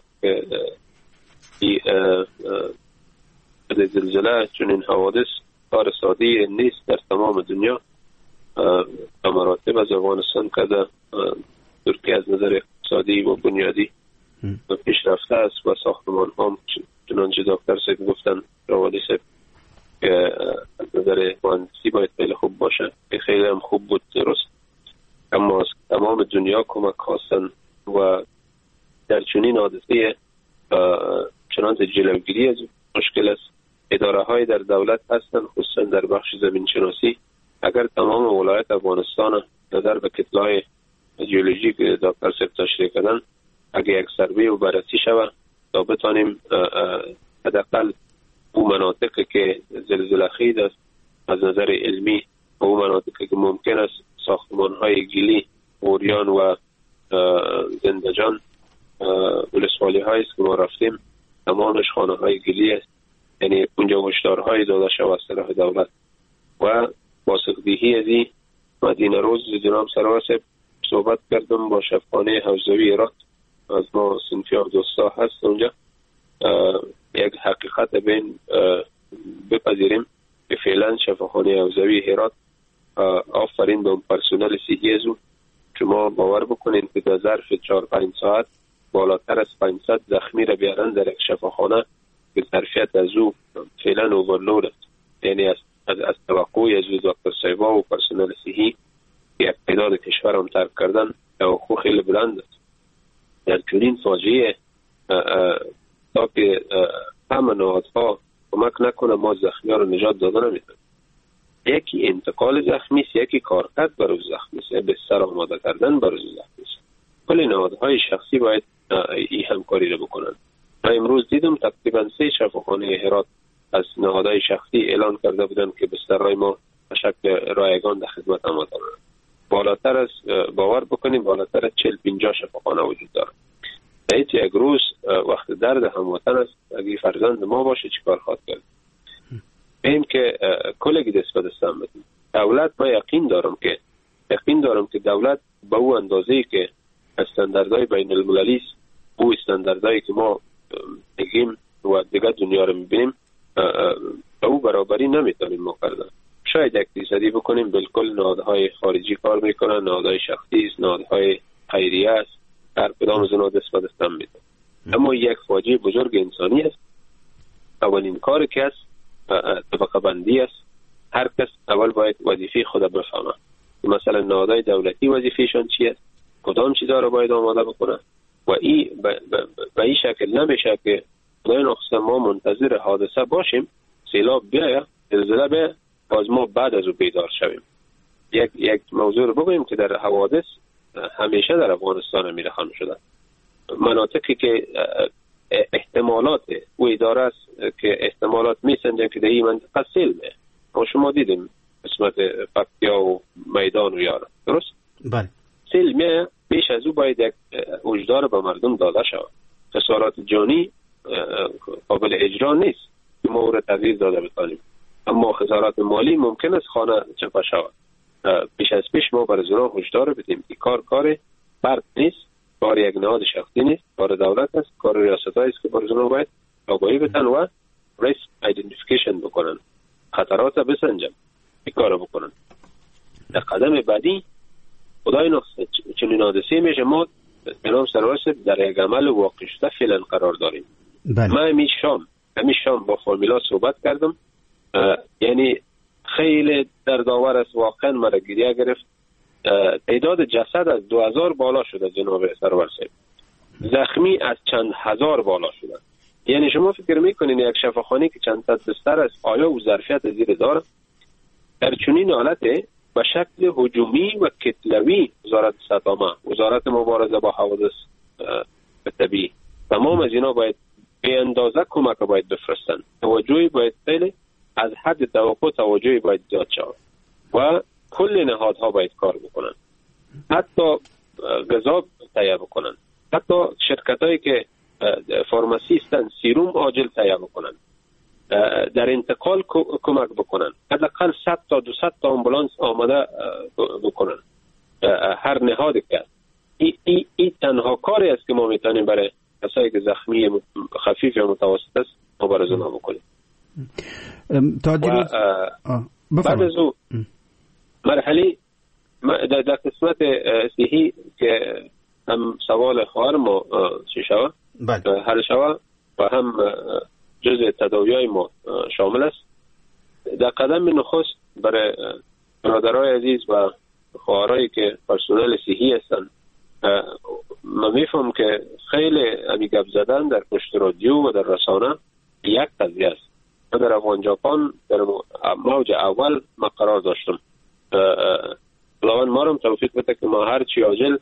این زلزله چون این حوادث کار سادی نیست در تمام دنیا. به مراتب از افغانستان که ترکیه از نظر اقتصادی و بنیادی و پیشرفته است و ساختمان هم چنانچه دکتر صاحب گفتن راولی صاحب که از نظر مهندسی باید خیلی خوب باشه که خیلی هم خوب بود درست، اما از تمام دنیا کمک خواستن و در چنین حادثه چنانچه جلوگیری از مشکل است. اداره های در دولت هستن خصوصا در بخش زمین شناسی. اگر تمام ولایت افغانستان نظر به کتلای جیولوژیک دکتر صاحب تشریح کردن، اگر یک سروی و بررسی شود تا بتانیم حداقل او مناطقی که زلزله خیز است از نظر علمی و او مناطقی که ممکن است ساختمان های گیلی، اوریان و زندجان ولسوالی هایی است که ما رفتیم تمامش خانه های گیلی است، یعنی اونجا هشدارهای داده شده از طرف دولت. و باسقدیهی از این مدینه روز جناب سرور صاحب صحبت کردم با شفاخانه حوزوی هرات، از ما سنفیار دوستا هست اونجا. یک حقیقت بین بپذیریم که فعلا شفاخانه حوزوی هرات آفرین به اون پرسونل صحی از او. شما باور بکنین که در ظرف چهار پنج ساعت بالاتر از پانصد زخمی را بیارن در یک شفاخانه که ظرفیت از او فعلا اوورلود است، یعنی از از, از توقعی از دکتر صاحبا و پرسنل صحی که اقتدار کشور هم ترک کردن توقع خیلی بلند است. در چنین فاجعه تا که همه نهادها کمک نکنه ما زخمی ها رو نجات داده نمیتونیم. یکی انتقال زخمی است، یکی کارکرد برای زخمی است، بستر آماده کردن برای زخمی است. کل نهادهای شخصی باید این همکاری رو بکنن. من امروز دیدم تقریبا سه شفاخانه هرات از نهادهای شخصی اعلان کرده بودن که بسترهای ما به شکل رایگان در خدمت آماده است. بالاتر از باور بکنیم بالاتر از چهل پنجاه شفاخانه وجود داره. هیچ یک روز وقت درد هموطن است، اگه فرزند ما باشه چیکار خواهد کرد؟ بهم که کلگی دست به دست هم بدیم. دولت ما یقین دارم که یقین دارم که دولت به او اندازه‌ای که استانداردهای بین المللی است، او استانداردهایی که ما میگیم و دیگه دنیا رو میبینیم به او برابری نمیتونیم ما کردن. شاید یک درصدی بکنیم، بالکل نهادهای خارجی کار میکنن، نهادهای شخصی است، نهادهای خیریه است، هر کدام از اونها دست به دست هم میدن. اما یک فاجعه بزرگ انسانی است. اولین کار که است طبقه بندی است. هر کس اول باید وظیفه خود بفهمه. مثلا نهادهای دولتی وظیفهشان چی است، کدام چیزا رو باید آماده بکنه و این به این شکل نمیشه که خدای نخواست ما منتظر حادثه باشیم، سیلاب بیاید، زلزله بیاید، باز ما بعد از او بیدار شویم. یک یک موضوع رو بگویم که در حوادث همیشه در افغانستان میرخم شده. مناطقی که احتمالات و اداره است که احتمالات میسنجن که در این منطقه سیل میه. ما شما دیدیم قسمت پکتیا و میدان و یارا، درست؟ بله. سیل میه، پیش از او باید یک هشدار به مردم داده شود. خسارات جانی قابل اجرا نیست که ما او را تغییر داده بتانیم، اما خسارات مالی ممکن است خانه چپه شود. پیش از پیش ما برای زنان هشدار بدیم که کار کار فرد نیست، کار یک نهاد شخصی نیست، کار دولت است، کار ریاست‌هایی است که برای زنان باید آگاهی بدن و ریسک ایدنتیفیکیشن بکنن، خطرات بسنجن، این کار بکنن. در قدم بعدی خدای نخواست چنین حادثه میشه ما جناب سرور صاحب در یک عمل واقع شده فعلا قرار داریم. بله. من همین شام همین شام با فرمیلا صحبت کردم، یعنی خیلی دردآور است، واقعا مرا گریه گرفت. تعداد جسد از دو هزار بالا شده جناب سرور صاحب، زخمی از چند هزار بالا شده. یعنی شما فکر میکنین یک شفاخانه که چند صد بستر است آیا او ظرفیت زیر داره؟ در چنین حالته به شکل هجومی و کتلوی وزارت سطامه، وزارت مبارزه با حوادث طبیعی، تمام از اینا باید به اندازه کمک باید بفرستن. توجهی باید خیلی از حد توقع توجهی باید زیاد شود و کل نهادها باید کار بکنن، حتی غذا تهیه بکنن، حتی شرکتایی که فارماسیستن سیروم عاجل تهیه بکنن، در انتقال کمک بکنن، حداقل صد تا دویست تا آمبولانس آماده بکنن. هر نهادی که این ای, ای تنها کاری است که ما میتونیم برای کسایی که زخمی خفیف یا متوسط است مبارزه بکنیم. تا دیروز بعد از او مرحله در, در قسمت صحی که هم سوال خواهر ما چی شود هر شود و هم جزء تداویای ما شامل است. در قدم نخست برای برادرای عزیز و خواهرایی که پرسنل صحی هستند، من میفهم که خیلی امی گپ زدن در پشت رادیو و در رسانه یک قضیه است. من در افغان ژاپن در موج اول ما قرار داشتم. خداوند ما رو توفیق بده که ما هر چی عاجل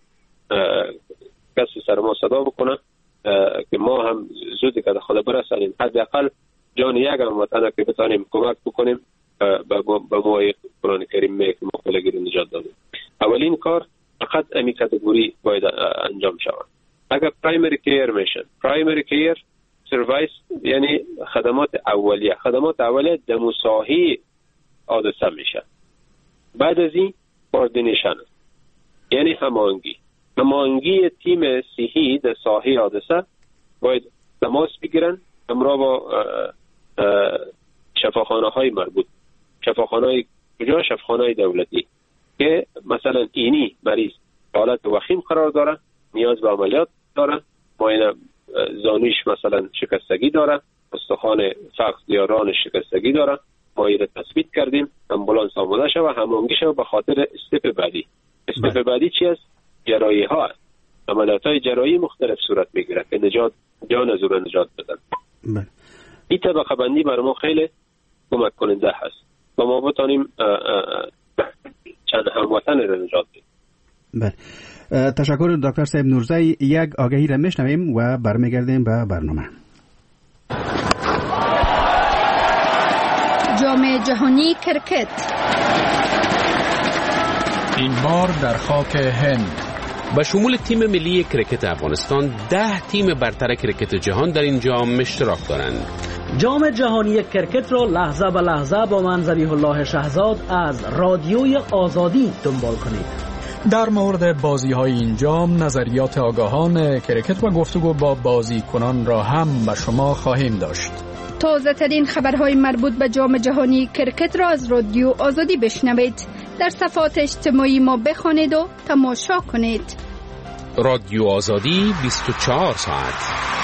کسی سر ما صدا بکنه که ما هم زودی که خدا برسانیم، حداقل جان یک هموطن که بتانیم کمک بکنیم به موای قرآن کریم میگه که ما خلقی نجات دادیم. اولین کار فقط امی کاتگوری باید انجام شود. اگر پرایمری کیر میشن، پرایمری کیر سروایس یعنی خدمات اولیه، خدمات اولیه دمو ساحه حادثه میشه. بعد از این کوردینیشن یعنی هماهنگی، هماهنگی تیم صحی در ساحه حادثه باید تماس بگیرن همراه با شفاخانه های مربوط. شفاخانه های کجا؟ شفاخانه های دولتی که مثلا اینی مریض حالت وخیم قرار داره، نیاز به عملیات داره، معاینه زانیش مثلا شکستگی داره، استخوان فخذ یا ران شکستگی داره، ما ایره تثبیت کردیم، امبولانس آماده شد و هماهنگی شد به خاطر استپ بعدی. استپ بعدی چی است؟ جراحی ها است. عملیات های جراحی مختلف صورت میگیره که نجات جان از اون نجات بدن. این طبقه بندی برای ما خیلی کمک کننده هست و ما بتانیم چند هموطن را نجات بدیم. بله، تشکر دکتر صاحب نورزی. یک آگهی را میشنویم و برمیگردیم به برنامه. جام جهانی کرکت این بار در خاک هند. با شمول تیم ملی کرکت افغانستان، ده تیم برتر کرکت جهان در این جام اشتراک دارند. جام جهانی کرکت را لحظه به لحظه با من ذبیح الله شهزاد از رادیوی آزادی دنبال کنید. در مورد بازی های این جام نظریات آگاهان کرکت و گفتگو با بازیکنان را هم به شما خواهیم داشت. تازه ترین خبرهای مربوط به جام جهانی کرکت را از رادیو آزادی بشنوید. در صفحات اجتماعی ما بخوانید و تماشا کنید. رادیو آزادی بیست و چهار ساعت.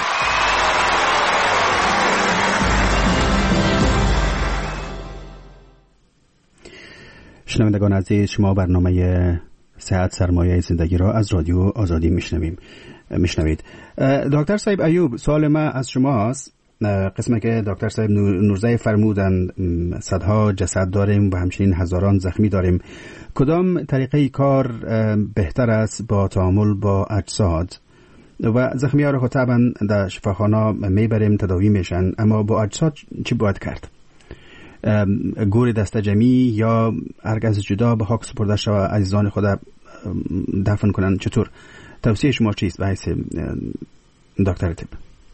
شنوندگان عزیز، شما برنامه صحت سرمایه زندگی را از رادیو آزادی میشنویم میشنوید. دکتر صاحب ایوب، سوال ما از شماست. قسمی که دکتر صاحب نورزی فرمودند صدها جسد داریم و همچنین هزاران زخمی داریم، کدام طریقه کار بهتر است با تعامل با اجساد؟ و زخمی ها را خود طبعا در شفاخانه میبریم تداوی میشن، اما با اجساد چی باید کرد؟ گور دسته جمعی یا هرگز جدا به خاک سپرده شود عزیزان خود دفن کنن؟ چطور؟ توصیه شما چیست به حیث دکتر طب؟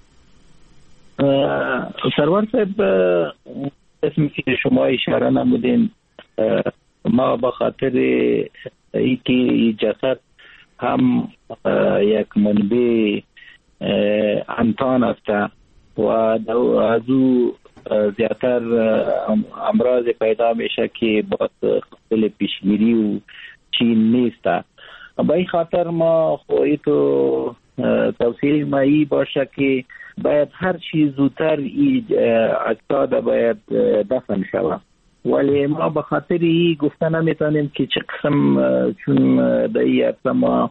سرور صاحب، اسمی که شما اشاره نمودین، ما به خاطر اینکه جسد هم یک منبع امتحان است و از او زیادتر امراض پیدا میشه که با قابل پیشگیری و چین نیست. با این خاطر ما خواهی تو توصیه ما ای باشه که باید هر چیز زودتر اجساد باید دفن شود ولی ما به خاطر این گفته نمیتونیم که چه قسم، چون در این ما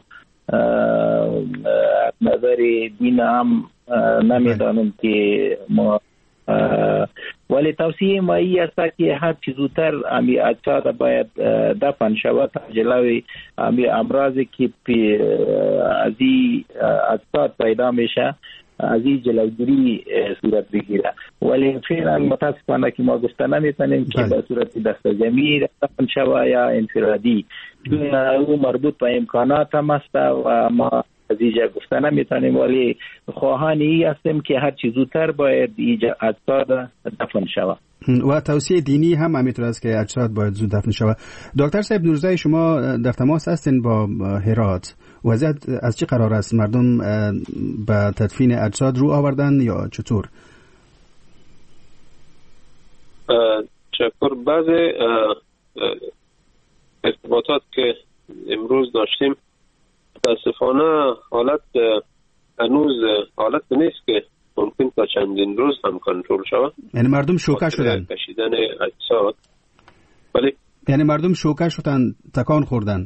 نظر دین هم نمیدانم که ما، ولی توصیه ما این است که هر چیز زودتر امی اجساد باید دفن شود تا جلوی امی امراضی که از این اجساد پیدا میشه از این جلوگیری صورت بگیره. ولی فعلا متاسفانه که ما گفته نمیتونیم که به صورت دست جمعی دفن شود یا انفرادی، چون او مربوط به امکانات هم است و ما از اینجا گفته نمیتونیم، ولی خواهان ای هستیم که هر چیز زودتر باید اینجا اجساد دفن شود و توصیه دینی هم همینطور است که اجساد باید زود دفن شود. دکتر صاحب نورزای، شما در تماس هستین با هرات، وضعیت از چه قرار است؟ مردم به تدفین اجساد رو آوردن یا چطور؟ چطور بعض ارتباطات که امروز داشتیم متاسفانه حالت هنوز حالت نیست که ممکن تا چندین روز هم کنترل شود. یعنی مردم شوکه شدن کشیدن اجساد. ولی یعنی مردم شوکه شدن، تکان خوردن.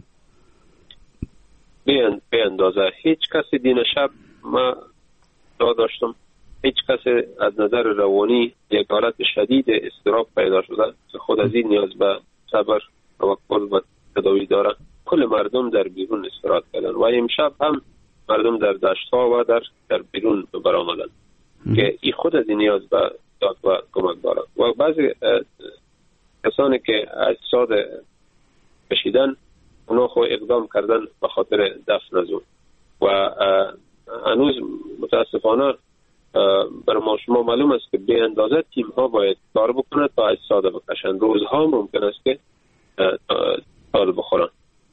بیان به اندازه هیچ کسی دین شب ما داشتم هیچ کسی از نظر روانی یک حالت شدید اضطراب پیدا شده که خود از این نیاز به صبر توکل و تداوی داره. کل مردم در بیرون استراحت کردن و امشب هم مردم در دشت ها و در در بیرون برآمدن که این خود از این نیاز به داد و کمک داره. و بعضی کسانی که اجساد کشیدن اونا خو اقدام کردن به خاطر دفن از اون و هنوز متاسفانه بر ما شما معلوم است که به اندازه تیم ها باید کار بکنه تا اجساد بکشن. روزها ممکن است که تال بخورن.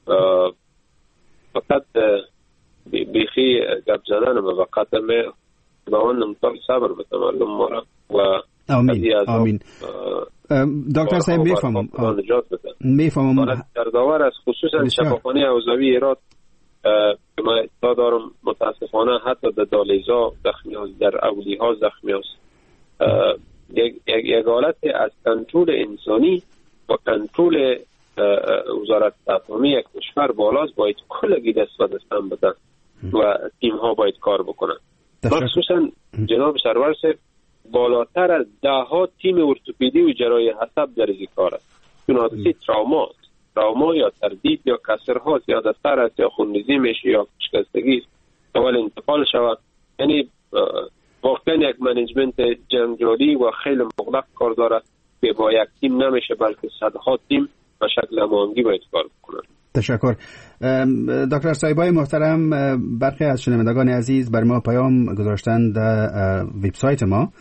فقط بیخی گپ زدن و فقط می دوان نمتال صبر بتمالم مارا و آمین آمین. دکتر صاحب میفهمم میفهمم در داور است، خصوصا شفاخانه حوزوی هرات که ما اطلاع دارم متاسفانه حتی در دالیزا زخمی هست، در اولی ها زخمی هست. یک حالت از کنترل انسانی و کنترل وزارت تفاهمی یک کشور بالاست، باید کلگی دست و دستم بدن و تیم ها باید کار بکنن. مخصوصا جناب سرور صاحب بالاتر از ده ها تیم ارتوپدی و جراحی عصب در این کار است. چون حادثه تراما تراما یا تردید یا کسر هاست یا دستر است یا خونریزی میشه یا شکستگی است، اول انتقال شود. یعنی واقعا یک منیجمنت جنجالی و خیلی مغلق کار داره که با یک تیم نمیشه بلکه صدها تیم به شکل هماهنگی باید کار بکنن. تشکر. دکتر صاحبای محترم، برخی از شنوندگان عزیز بر ما پیام گذاشتن در وبسایت ما.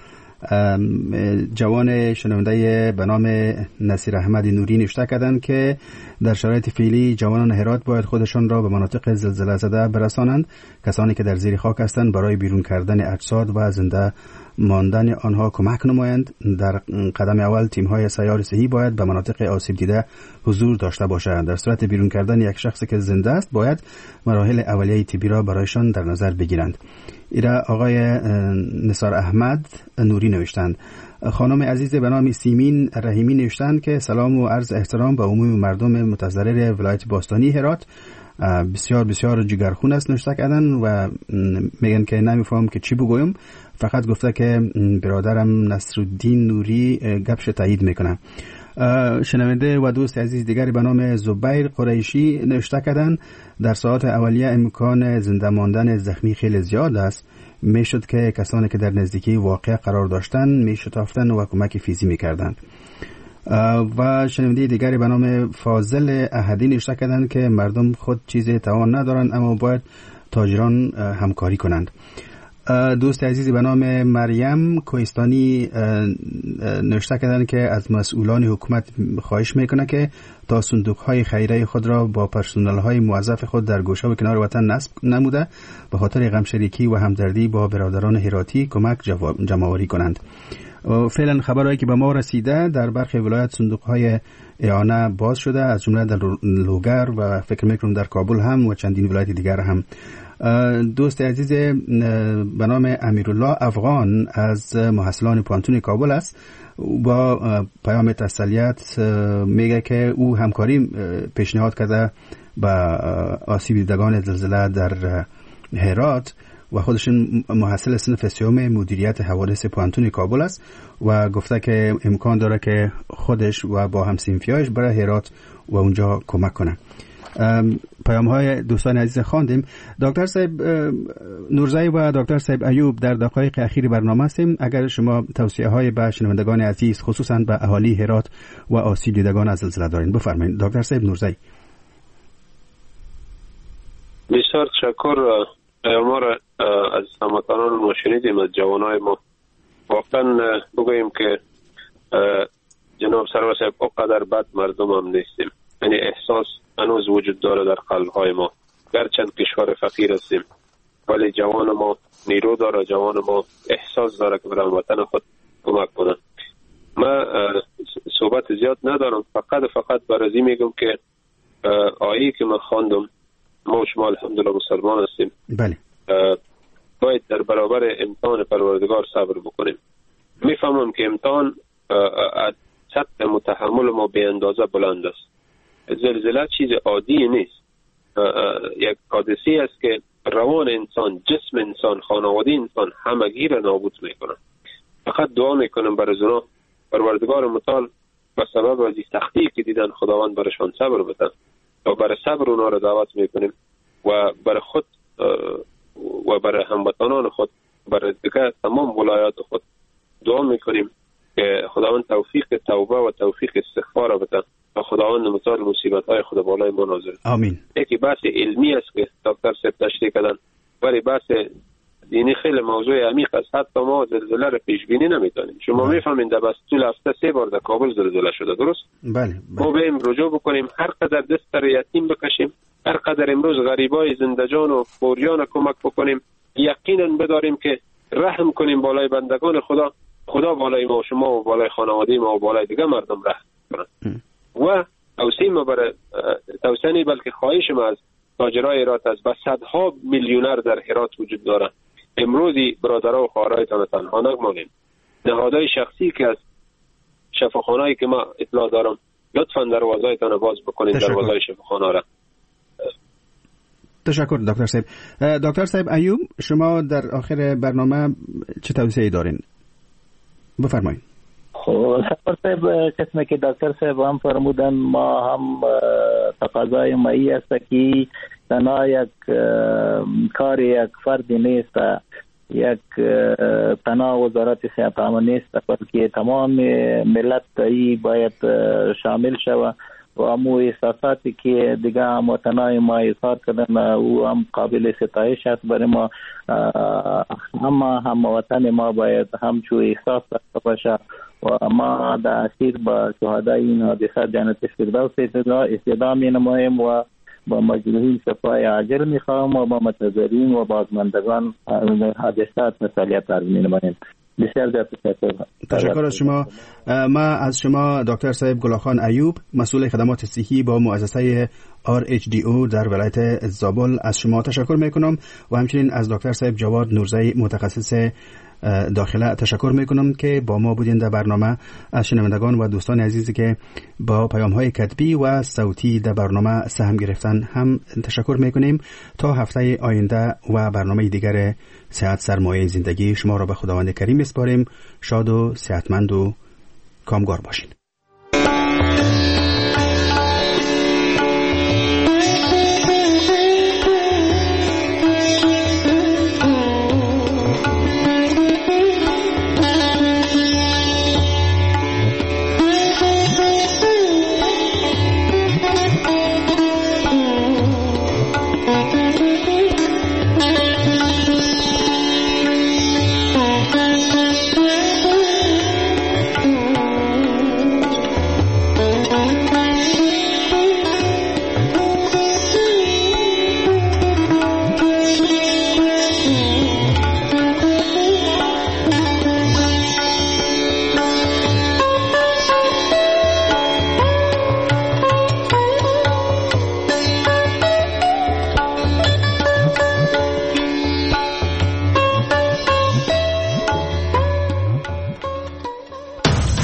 جوان شنونده به نام نصیر احمد نوری نوشته کردند که در شرایط فعلی جوانان هرات باید خودشان را به مناطق زلزله زده برسانند. کسانی که در زیر خاک هستند برای بیرون کردن اجساد و زنده ماندن آنها کمک نمایند. در قدم اول تیم‌های سیار صحی باید به مناطق آسیب دیده حضور داشته باشند. در صورت بیرون کردن یک شخصی که زنده است باید مراحل اولیه طبی را برایشان در نظر بگیرند. ایرا آقای نثار احمد نوری نوشتند. خانم عزیز به نام سیمین رحیمی نوشتند که سلام و عرض احترام به عموم مردم متضرر ولایت باستانی هرات. بسیار بسیار جگرخون است نوشته کردن و میگن که نمیفهم که چی بگویم، فقط گفته که برادرم نصرالدین نوری گپش تایید میکنه. شنونده و دوست عزیز دیگری به نام زبیر قریشی نوشته کردن در ساعات اولیه امکان زنده ماندن زخمی خیلی زیاد است. میشد که کسانی که در نزدیکی واقع قرار داشتن میشتافتن و کمک فیزی میکردن. و شنونده دیگری به نام فاضل احدی نوشته کردند که مردم خود چیز توان ندارند اما باید تاجران همکاری کنند. دوست عزیزی به نام مریم کوهستانی نوشته کردند که از مسئولان حکومت خواهش میکنه که تا صندوق‌های خیریه خود را با پرسنل‌های موظف خود در گوشه و کنار وطن نصب نموده به خاطر غمشریکی و همدردی با برادران هراتی کمک جمع‌آوری کنند. فعلا خبرهایی که به ما رسیده در برخی ولایت صندوق‌های اعانه باز شده، از جمله در لوگر و فکر میکنم در کابل هم و چندین ولایت دیگر هم. دوست عزیز به نام امیرالله افغان از محصلان پانتون کابل است. با پیام تسلیت میگه که او همکاری پیشنهاد کرده با آسیب دیدگان زلزله در هرات و خودشون محصل صنف سیوم مدیریت حوادث پانتون کابل است و گفته که امکان داره که خودش و با همسنفیایش برای هرات و اونجا کمک کنه. پیام های دوستان عزیز خواندیم. دکتر صاحب نورزی و دکتر صاحب ایوب در دقایق اخیر برنامه هستیم. اگر شما توصیه های به شنوندگان عزیز خصوصا به اهالی هرات و آسیب دیدگان از زلزله دارین بفرمایید. دکتر صاحب نورزی. بسیار تشکر. ما را از هموطنان ما شنیدیم، از جوانای ما. واقعا بگوییم که جناب سرور صاحب اونقدر بد مردم هم نیستیم. یعنی احساس هنوز وجود داره در قلب‌های ما. گرچند کشور فقیر هستیم ولی جوان ما نیرو داره، جوان ما احساس داره که برای وطن خود کمک کنه. من صحبت زیاد ندارم، فقط فقط برای میگم که آیه که من خواندم، ما شما الحمدلله مسلمان هستیم، بله، باید در برابر امتحان پروردگار صبر بکنیم. میفهمم که امتحان سطح متحمل ما به اندازه بلند است. زلزله چیز عادی نیست، یک حادثه است که روان انسان، جسم انسان، خانواده انسان همگی را نابود میکنه. فقط دعا میکنم برای اونا پروردگار متعال به سبب از سختی که دیدن خداوند برشان صبر بده و برای صبر اونا را دعوت میکنیم و برای خود و برای هموطنان خود، برای دیگر تمام ولایات خود دعا میکنیم که خداوند توفیق توبه و توفیق استغفار بده و خداوند متعال مصیبت های خود بالای ما نازل. آمین. یکی بحث علمی است که دکتر صاحب تشریح کردن، ولی بحث دینی خیلی موضوع عمیق است. حتی ما زلزله رو پیش بینی نمیتونیم. شما میفهمین در بس طول هفته سه بار در کابل زلزله شده، درست؟ بله, بله. ما بریم رجوع بکنیم، هر قدر دست در یتیم بکشیم، هر قدر امروز غریبای زندجان و فوریان کمک بکنیم، یقینا بداریم که رحم کنیم بالای بندگان خدا، خدا بالای ما و شما و بالای خانواده ما و بالای دیگه مردم رحم کنه. و توصیه ما برای توصیه بلکه خواهش ما از تاجرای هرات است. و صدها میلیونر در هرات وجود داره. امروزی برادرها و خواهرایتان تنها نگمانیم. نهادهای شخصی که از شفاخانه‌ای که ما اطلاع دارم، لطفاً دروازه‌تان باز بکنید، دروازه شفاخانه را. تشکر دکتر صاحب. دکتر صاحب ایوب، شما در آخر برنامه چه توصیه‌ای دارین؟ بفرمایید. خب صاحب، قسمه که دکتر صاحب هم فرمودن، ما هم تقاضای مایی است که تنها یک کار یک فردی نیست، یک تنها وزارت صحت عامه نیست، بلکه تمام ملت ای باید شامل شود و امو احساساتی که دیگه هموطنای ما اظهار کردن او هم قابل ستایش است برای ما. اما هموطن ما باید همچو احساس داشته باشه و ما در اخیر با شهدای این حادثه جنت فردوس استعدام نماییم و با مجروحین شفای عاجل میخواهم و با متضررین و بازماندگان حادثات مسئولیت عرض مینماییم. بسیار زیاد تشکر. تشکر از شما. ما از شما دکتر صاحب گلاخان ایوب، مسئول خدمات صحی با مؤسسه آر اچ دی او در ولایت زابل، از شما تشکر میکنم و همچنین از دکتر صاحب جواد نورزی، متخصص داخله، تشکر میکنم که با ما بودین در برنامه. از شنوندگان و دوستان عزیزی که با پیام های کتبی و صوتی در برنامه سهم گرفتن هم تشکر میکنیم. تا هفته آینده و برنامه دیگر صحت سرمایه زندگی، شما را به خداوند کریم میسپاریم. شاد و صحتمند و کامگار باشین.